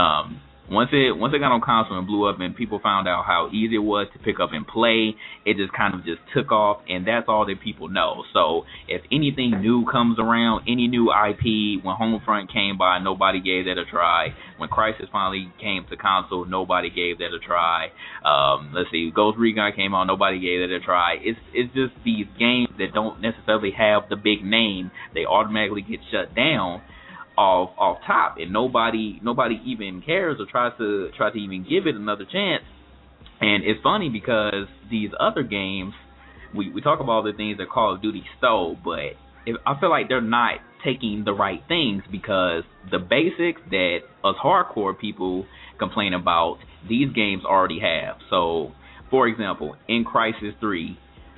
Once it got on console and blew up, and people found out how easy it was to pick up and play, it just kind of just took off, and that's all that people know. So if anything new comes around, any new IP, when Homefront came by, nobody gave that a try. When Crysis finally came to console, nobody gave that a try. Let's see, Ghost Recon came out, nobody gave that a try. It's just these games that don't necessarily have the big name, they automatically get shut down off top, and nobody even cares or tries to even give it another chance. And it's funny because these other games, we talk about all the things that Call of Duty stole, but I feel like they're not taking the right things, because the basics that us hardcore people complain about, these games already have. So, for example, in Crysis 3,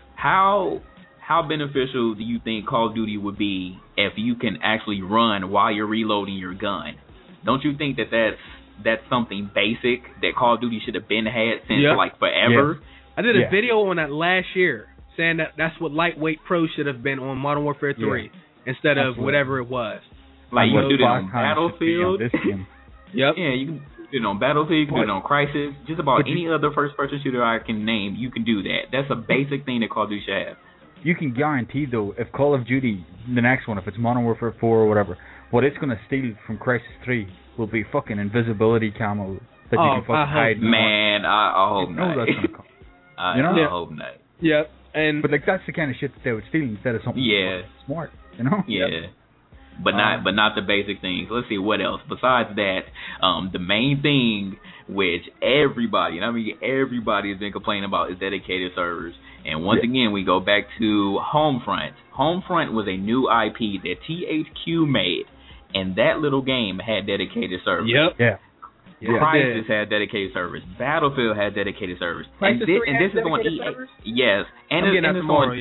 how beneficial do you think Call of Duty would be if you can actually run while you're reloading your gun? Don't you think that that's something basic that Call of Duty should have been had since like forever? Yeah. I did a video on that last year saying that's what Lightweight Pro should have been on Modern Warfare 3 instead of whatever it was. Like you can do that on Battlefield. Yep. Yeah, you can do it on Battlefield, you can do it on Crysis. Just about any other first-person shooter I can name, you can do that. That's a basic thing that Call of Duty should have. You can guarantee, though, if Call of Duty, the next one, if it's Modern Warfare 4 or whatever, what it's going to steal from Crysis 3 will be fucking invisibility camo that you can fucking hide. Man, I hope not. That's going to come. I hope not. Yep. But like that's the kind of shit that they would steal instead of something smart, you know? Yeah. Yep. But not the basic things. Let's see what else. Besides that, the main thing which everybody has been complaining about is dedicated servers. And once again, we go back to Homefront. Homefront was a new IP that THQ made, and that little game had dedicated servers. Yep. Yeah. Crysis had dedicated servers. Battlefield had dedicated servers. And this is on EA. Servers? Yes. And I'm it's getting tomorrow,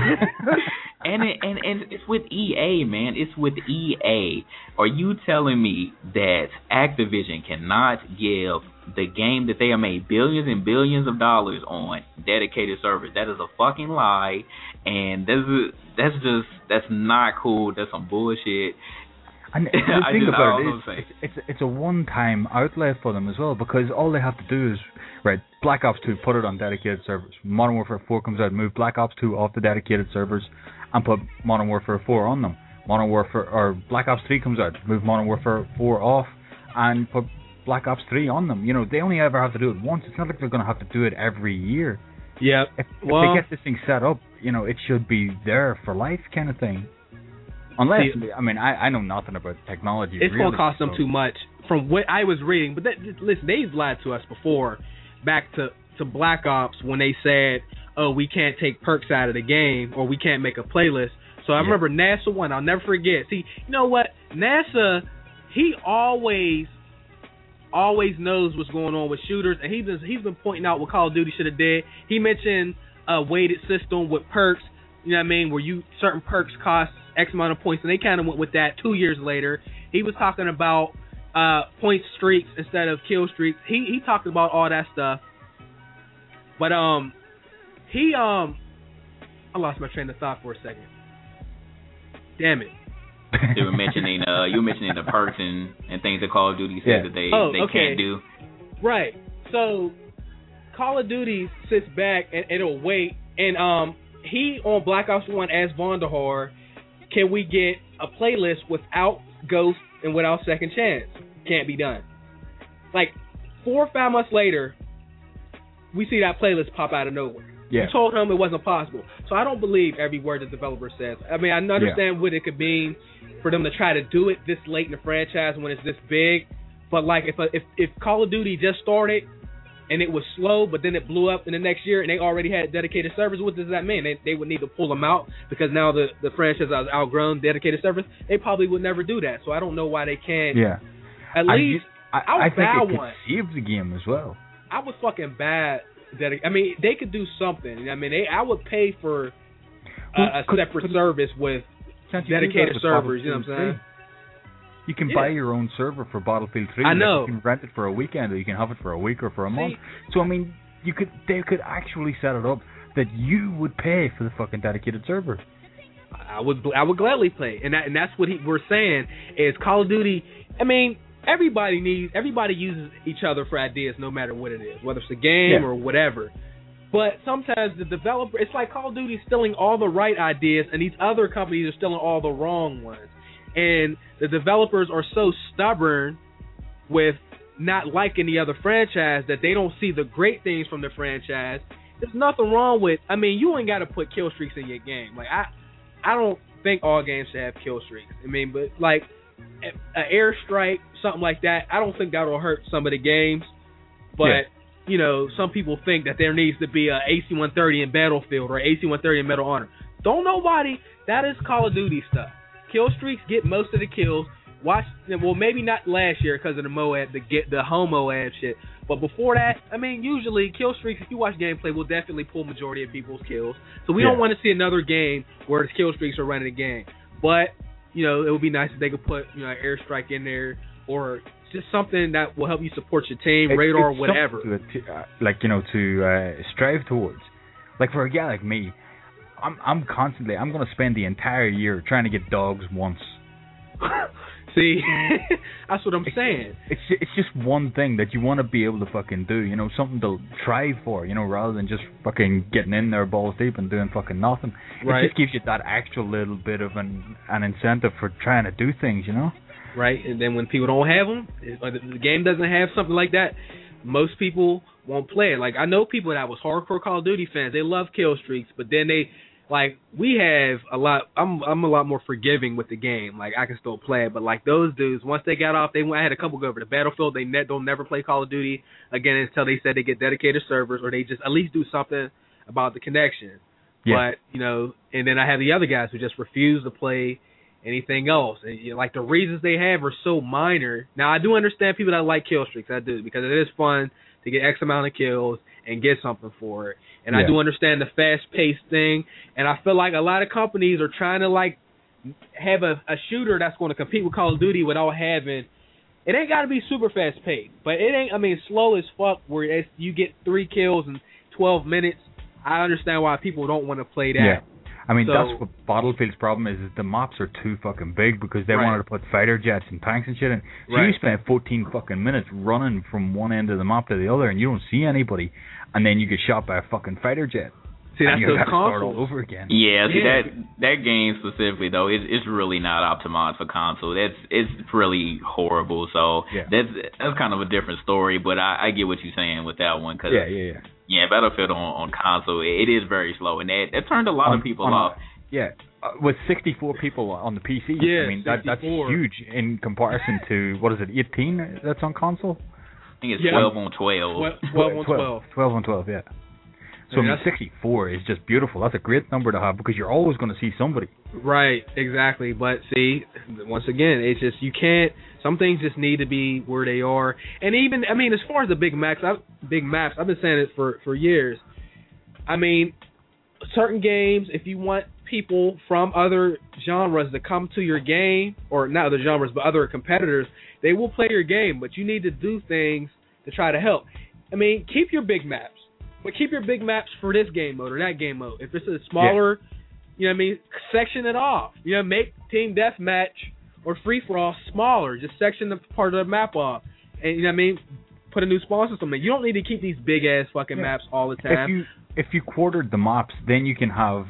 and it's with EA, man. It's with EA. Are you telling me that Activision cannot give the game that they have made billions and billions of dollars on dedicated servers? That is a fucking lie, and that's not cool. That's some bullshit. And the thing about it is, it's a one-time outlay for them as well, because all they have to do is, Black Ops 2, put it on dedicated servers. Modern Warfare 4 comes out, move Black Ops 2 off the dedicated servers, and put Modern Warfare 4 on them. Black Ops 3 comes out, move Modern Warfare 4 off, and put Black Ops 3 on them. You know, they only ever have to do it once. It's not like they're going to have to do it every year. Yep. If they get this thing set up, it should be there for life kind of thing. Unless, I know nothing about technology. It's going to cost them too much from what I was reading. But listen, they've lied to us before, back to Black Ops, when they said, oh, we can't take perks out of the game, or we can't make a playlist. So I remember NASA 1, I'll never forget. See, you know what? NASA, he always knows what's going on with shooters, and he's been pointing out what Call of Duty should have did. He mentioned a weighted system with perks, you know what I mean, where certain perks cost X amount of points, and they kind of went with that 2 years later. He was talking about point streaks instead of kill streaks. He talked about all that stuff. But I lost my train of thought for a second. Damn it. You were mentioning the perks and things that Call of Duty said that they can't do. Right. So Call of Duty sits back and it'll wait, and he on Black Ops 1 as Vonderhaar. Can we get a playlist without Ghost and without Second Chance? Can't be done. Like 4 or 5 months later, we see that playlist pop out of nowhere. Yeah. You told him it wasn't possible. So I don't believe every word the developer says. I mean, I understand what it could mean for them to try to do it this late in the franchise when it's this big. But like if Call of Duty just started and it was slow, but then it blew up in the next year, and they already had dedicated servers. What does that mean? They would need to pull them out because now the franchise has outgrown dedicated servers. They probably would never do that. So I don't know why they can't. Yeah. At least I think it could save the game as well. I was fucking bad. I mean, they could do something. I mean, I would pay for a separate service with dedicated servers. You know what I'm saying? You can buy your own server for Battlefield 3. I know. You can rent it for a weekend, or you can have it for a week or for a month. So I mean, they could actually set it up that you would pay for the fucking dedicated server. I would gladly play, and that's what we're saying is Call of Duty. I mean, everybody uses each other for ideas, no matter what it is, whether it's a game or whatever. But sometimes the developer, it's like Call of Duty is stealing all the right ideas, and these other companies are stealing all the wrong ones. And the developers are so stubborn with not liking the other franchise that they don't see the great things from the franchise. There's nothing wrong with. I mean, you ain't got to put kill streaks in your game. Like I don't think all games should have kill streaks. I mean, but like an airstrike, something like that, I don't think that'll hurt some of the games. But you know, some people think that there needs to be a AC-130 in Battlefield or AC-130 in Medal of Honor. Don't nobody. That is Call of Duty stuff. Kill streaks get most of the kills. Well, maybe not last year because of the Moab, the home Moab shit. But before that, I mean, usually kill streaks, if you watch gameplay, will definitely pull majority of people's kills. So we don't want to see another game where the kill streaks are running the game. But, you know, it would be nice if they could put, you know, an airstrike in there or just something that will help you support your team, radar, whatever. To strive towards. Like for a guy like me, I'm going to spend the entire year trying to get dogs once. See, that's what I'm saying. It's just one thing that you want to be able to fucking do, you know, something to try for, you know, rather than just fucking getting in there balls deep and doing fucking nothing. Right. It just gives you that extra little bit of an incentive for trying to do things, you know? Right, and then when people don't have them, or the game doesn't have something like that, most people won't play it. Like, I know people that was hardcore Call of Duty fans, they love kill streaks, but then we have a lot. I'm a lot more forgiving with the game. Like I can still play it, but like those dudes, once they got off, I had a couple go over to Battlefield. They'll never play Call of Duty again until they said they get dedicated servers, or they just at least do something about the connection. Yeah. But you know, and then I have the other guys who just refuse to play anything else. And you know, like the reasons they have are so minor. Now I do understand people that like kill streaks. I do, because it is fun to get X amount of kills and get something for it. And I do understand the fast-paced thing, and I feel like a lot of companies are trying to like have a shooter that's going to compete with Call of Duty without having. It ain't got to be super fast-paced, but it ain't. I mean, slow as fuck. Where you get 3 kills in 12 minutes. I understand why people don't want to play that. Yeah. I mean, that's what Battlefield's problem is the maps are too fucking big because they wanted to put fighter jets and tanks and shit in. So you spend 14 fucking minutes running from one end of the map to the other, and you don't see anybody, and then you get shot by a fucking fighter jet. See, that's those consoles. Start all over again. Yeah, see that game specifically though, it's really not optimized for console. It's really horrible. So that's kind of a different story. But I get what you're saying with that one. Cause yeah, Battlefield on console, it is very slow, and that turned a lot of people off. With 64 people on the PC, I mean that's huge in comparison to what is it, 18 that's on console? I think it's 12 on 12. 12 on 12. 12 on 12, yeah. So I mean, 64 is just beautiful. That's a great number to have because you're always going to see somebody. Right, exactly. But see, once again, it's just you can't. Some things just need to be where they are. And even, I mean, as far as the big maps, I've been saying it for years. I mean, certain games, if you want people from other genres to come to your game, or not other genres, but other competitors, they will play your game. But you need to do things to try to help. I mean, keep your big maps. But keep your big maps for this game mode or that game mode. If it's a smaller, you know what I mean, section it off. You know, make Team Deathmatch or Free For All smaller. Just section the part of the map off. And, you know what I mean, put a new spawn system in. You don't need to keep these big-ass fucking maps all the time. If you quartered the maps, then you can have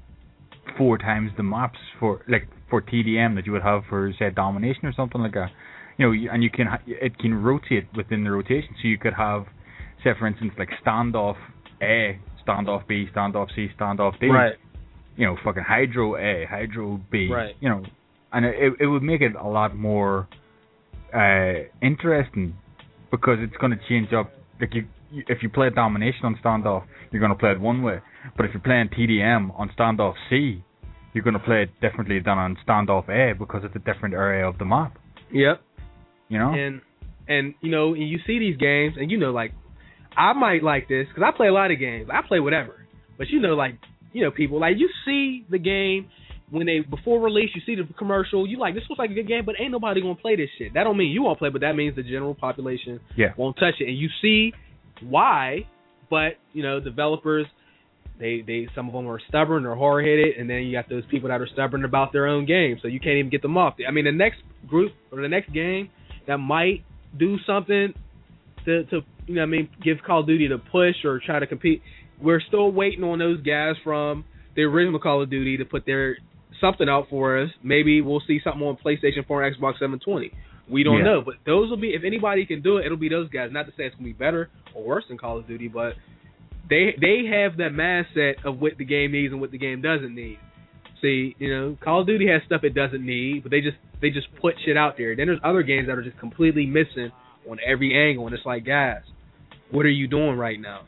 4 times the maps for TDM that you would have for, say, Domination or something like that. You know, and it can rotate within the rotation. So you could have, say, for instance, like Standoff A, Standoff B, Standoff C, Standoff D. Right. You know, fucking Hydro A, Hydro B. Right. You know, and it would make it a lot more interesting because it's going to change up. Like if you play Domination on Standoff, you're going to play it one way. But if you're playing TDM on Standoff C, you're going to play it differently than on Standoff A because it's a different area of the map. Yep. You know? And you know, you see these games, and you know, like, I might like this, because I play a lot of games. I play whatever. But you know, like, you know, people, like, you see the game, when they, before release, you see the commercial, you like, this looks like a good game, but ain't nobody going to play this shit. That don't mean you won't play, but that means the general population won't touch it. And you see why, but, you know, developers, they some of them are stubborn or hard-headed, and then you got those people that are stubborn about their own game, so you can't even get them off. I mean, the next group, or the next game that might do something to you know what I mean, give Call of Duty the push or try to compete, we're still waiting on those guys from the original Call of Duty to put their something out for us. Maybe we'll see something on PlayStation 4 and Xbox 720. We don't know, but those will be, if anybody can do it, it'll be those guys. Not to say it's going to be better or worse than Call of Duty, but they have that mindset of what the game needs and what the game doesn't need. See, you know, Call of Duty has stuff it doesn't need, but they just put shit out there. Then there's other games that are just completely missing on every angle, and it's like, guys, what are you doing right now?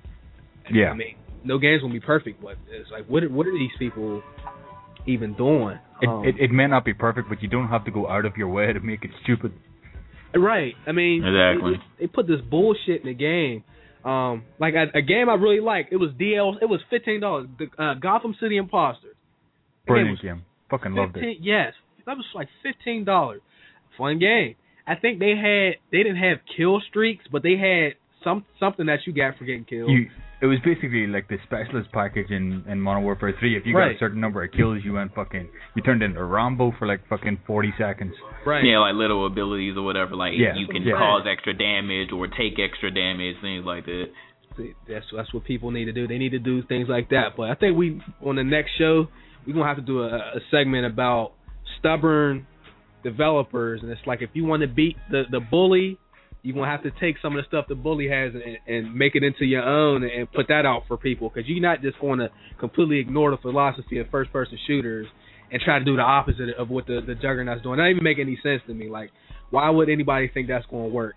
I mean, no game's gonna be perfect, but it's like, what are these people even doing? It may not be perfect, but you don't have to go out of your way to make it stupid. Right. I mean, exactly. They put this bullshit in the game. Like a game I really liked. It was It was $15. Gotham City Imposters. Brilliant game. Fucking loved it. Yes, that was like $15. Fun game. I think they didn't have kill streaks, but they had something that you got for getting killed. It was basically like the specialist package in Modern Warfare 3. If you got a certain number of kills, you turned into Rambo for like fucking 40 seconds. Right. Yeah, like little abilities or whatever. Like you can cause extra damage or take extra damage, things like that. See, that's what people need to do. They need to do things like that. But I think on the next show, we're going to have to do a segment about stubborn developers. And it's like, if you want to beat the bully, you're going to have to take some of the stuff the bully has and make it into your own and put that out for people. Because you're not just going to completely ignore the philosophy of first-person shooters and try to do the opposite of what the Juggernaut's doing. That doesn't even make any sense to me. Like, why would anybody think that's going to work?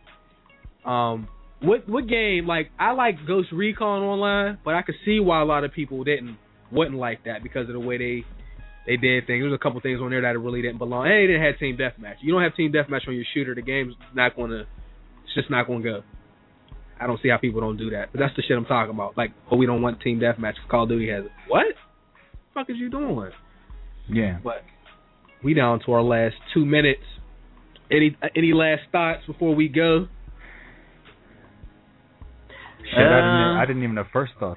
What game? Like, I like Ghost Recon Online, but I could see why a lot of people wouldn't like that because of the way they did things. There's a couple things on there that really didn't belong. And they didn't have team deathmatch. You don't have team deathmatch on your shooter, the game's not going to. It's just not going to go. I don't see how people don't do that. But that's the shit I'm talking about. Like, we don't want team deathmatch. Call of Duty has it. What? The fuck is you doing? Yeah. But we down to our last 2 minutes. Any last thoughts before we go? Shit, I didn't even have first thoughts.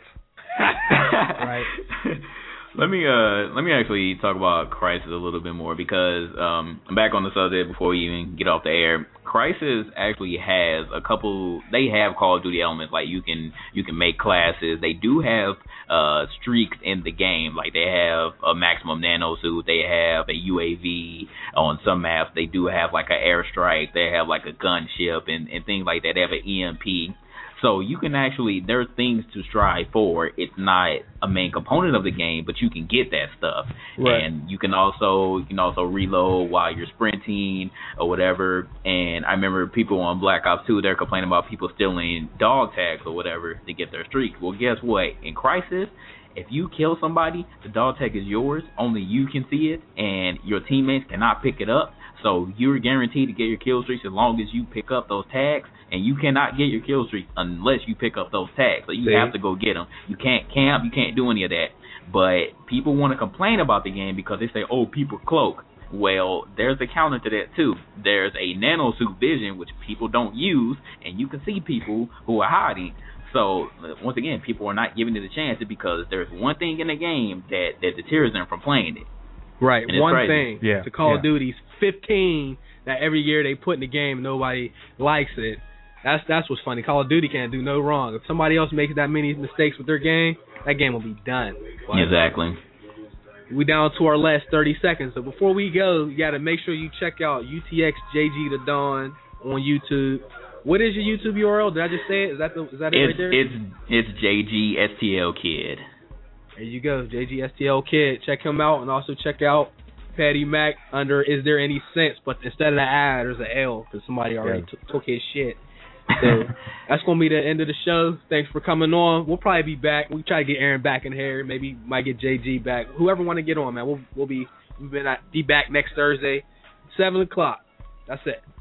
Right. Let me actually talk about Crysis a little bit more because I'm back on the subject before we even get off the air. Crysis actually has they have Call of Duty elements, like you can make classes. They do have streaks in the game, like they have a maximum nano suit, they have a UAV on some maps, they do have like an airstrike, they have like a gunship and things like that. They have an EMP. So you can actually, there's things to strive for. It's not a main component of the game, but you can get that stuff. Right. And you can also reload while you're sprinting or whatever. And I remember people on Black Ops 2, they're complaining about people stealing dog tags or whatever to get their streaks. Well, guess what? In Crysis, if you kill somebody, the dog tag is yours. Only you can see it, and your teammates cannot pick it up. So you're guaranteed to get your kill streaks as long as you pick up those tags, and you cannot get your kill streaks unless you pick up those tags. So you have to go get them. You can't camp. You can't do any of that. But people want to complain about the game because they say, oh, people cloak. Well, there's a counter to that, too. There's a nanosuit vision, which people don't use, and you can see people who are hiding. So, once again, people are not giving it a chance because there's one thing in the game that deters them from playing it. Right, one crazy. thing. To Call of Duty's 15 that every year they put in the game and nobody likes it. That's what's funny. Call of Duty can't do no wrong. If somebody else makes that many mistakes with their game, that game will be done. But exactly. We down to our last 30 seconds. So before we go, you got to make sure you check out UTXJG The Dawn on YouTube. What is your YouTube URL? Did I just say it? Is that it right there? It's JGSTL Kid. There you go, JGSTL Kid. Check him out, and also check out Patty Mac under Is There Any Sense? But instead of the I, there's an L because somebody already took his shit. So that's gonna be the end of the show. Thanks for coming on. We'll probably be back. We try to get Aaron back in here. Maybe might get JG back. Whoever want to get on, man. We'll be back next Thursday, 7:00. That's it.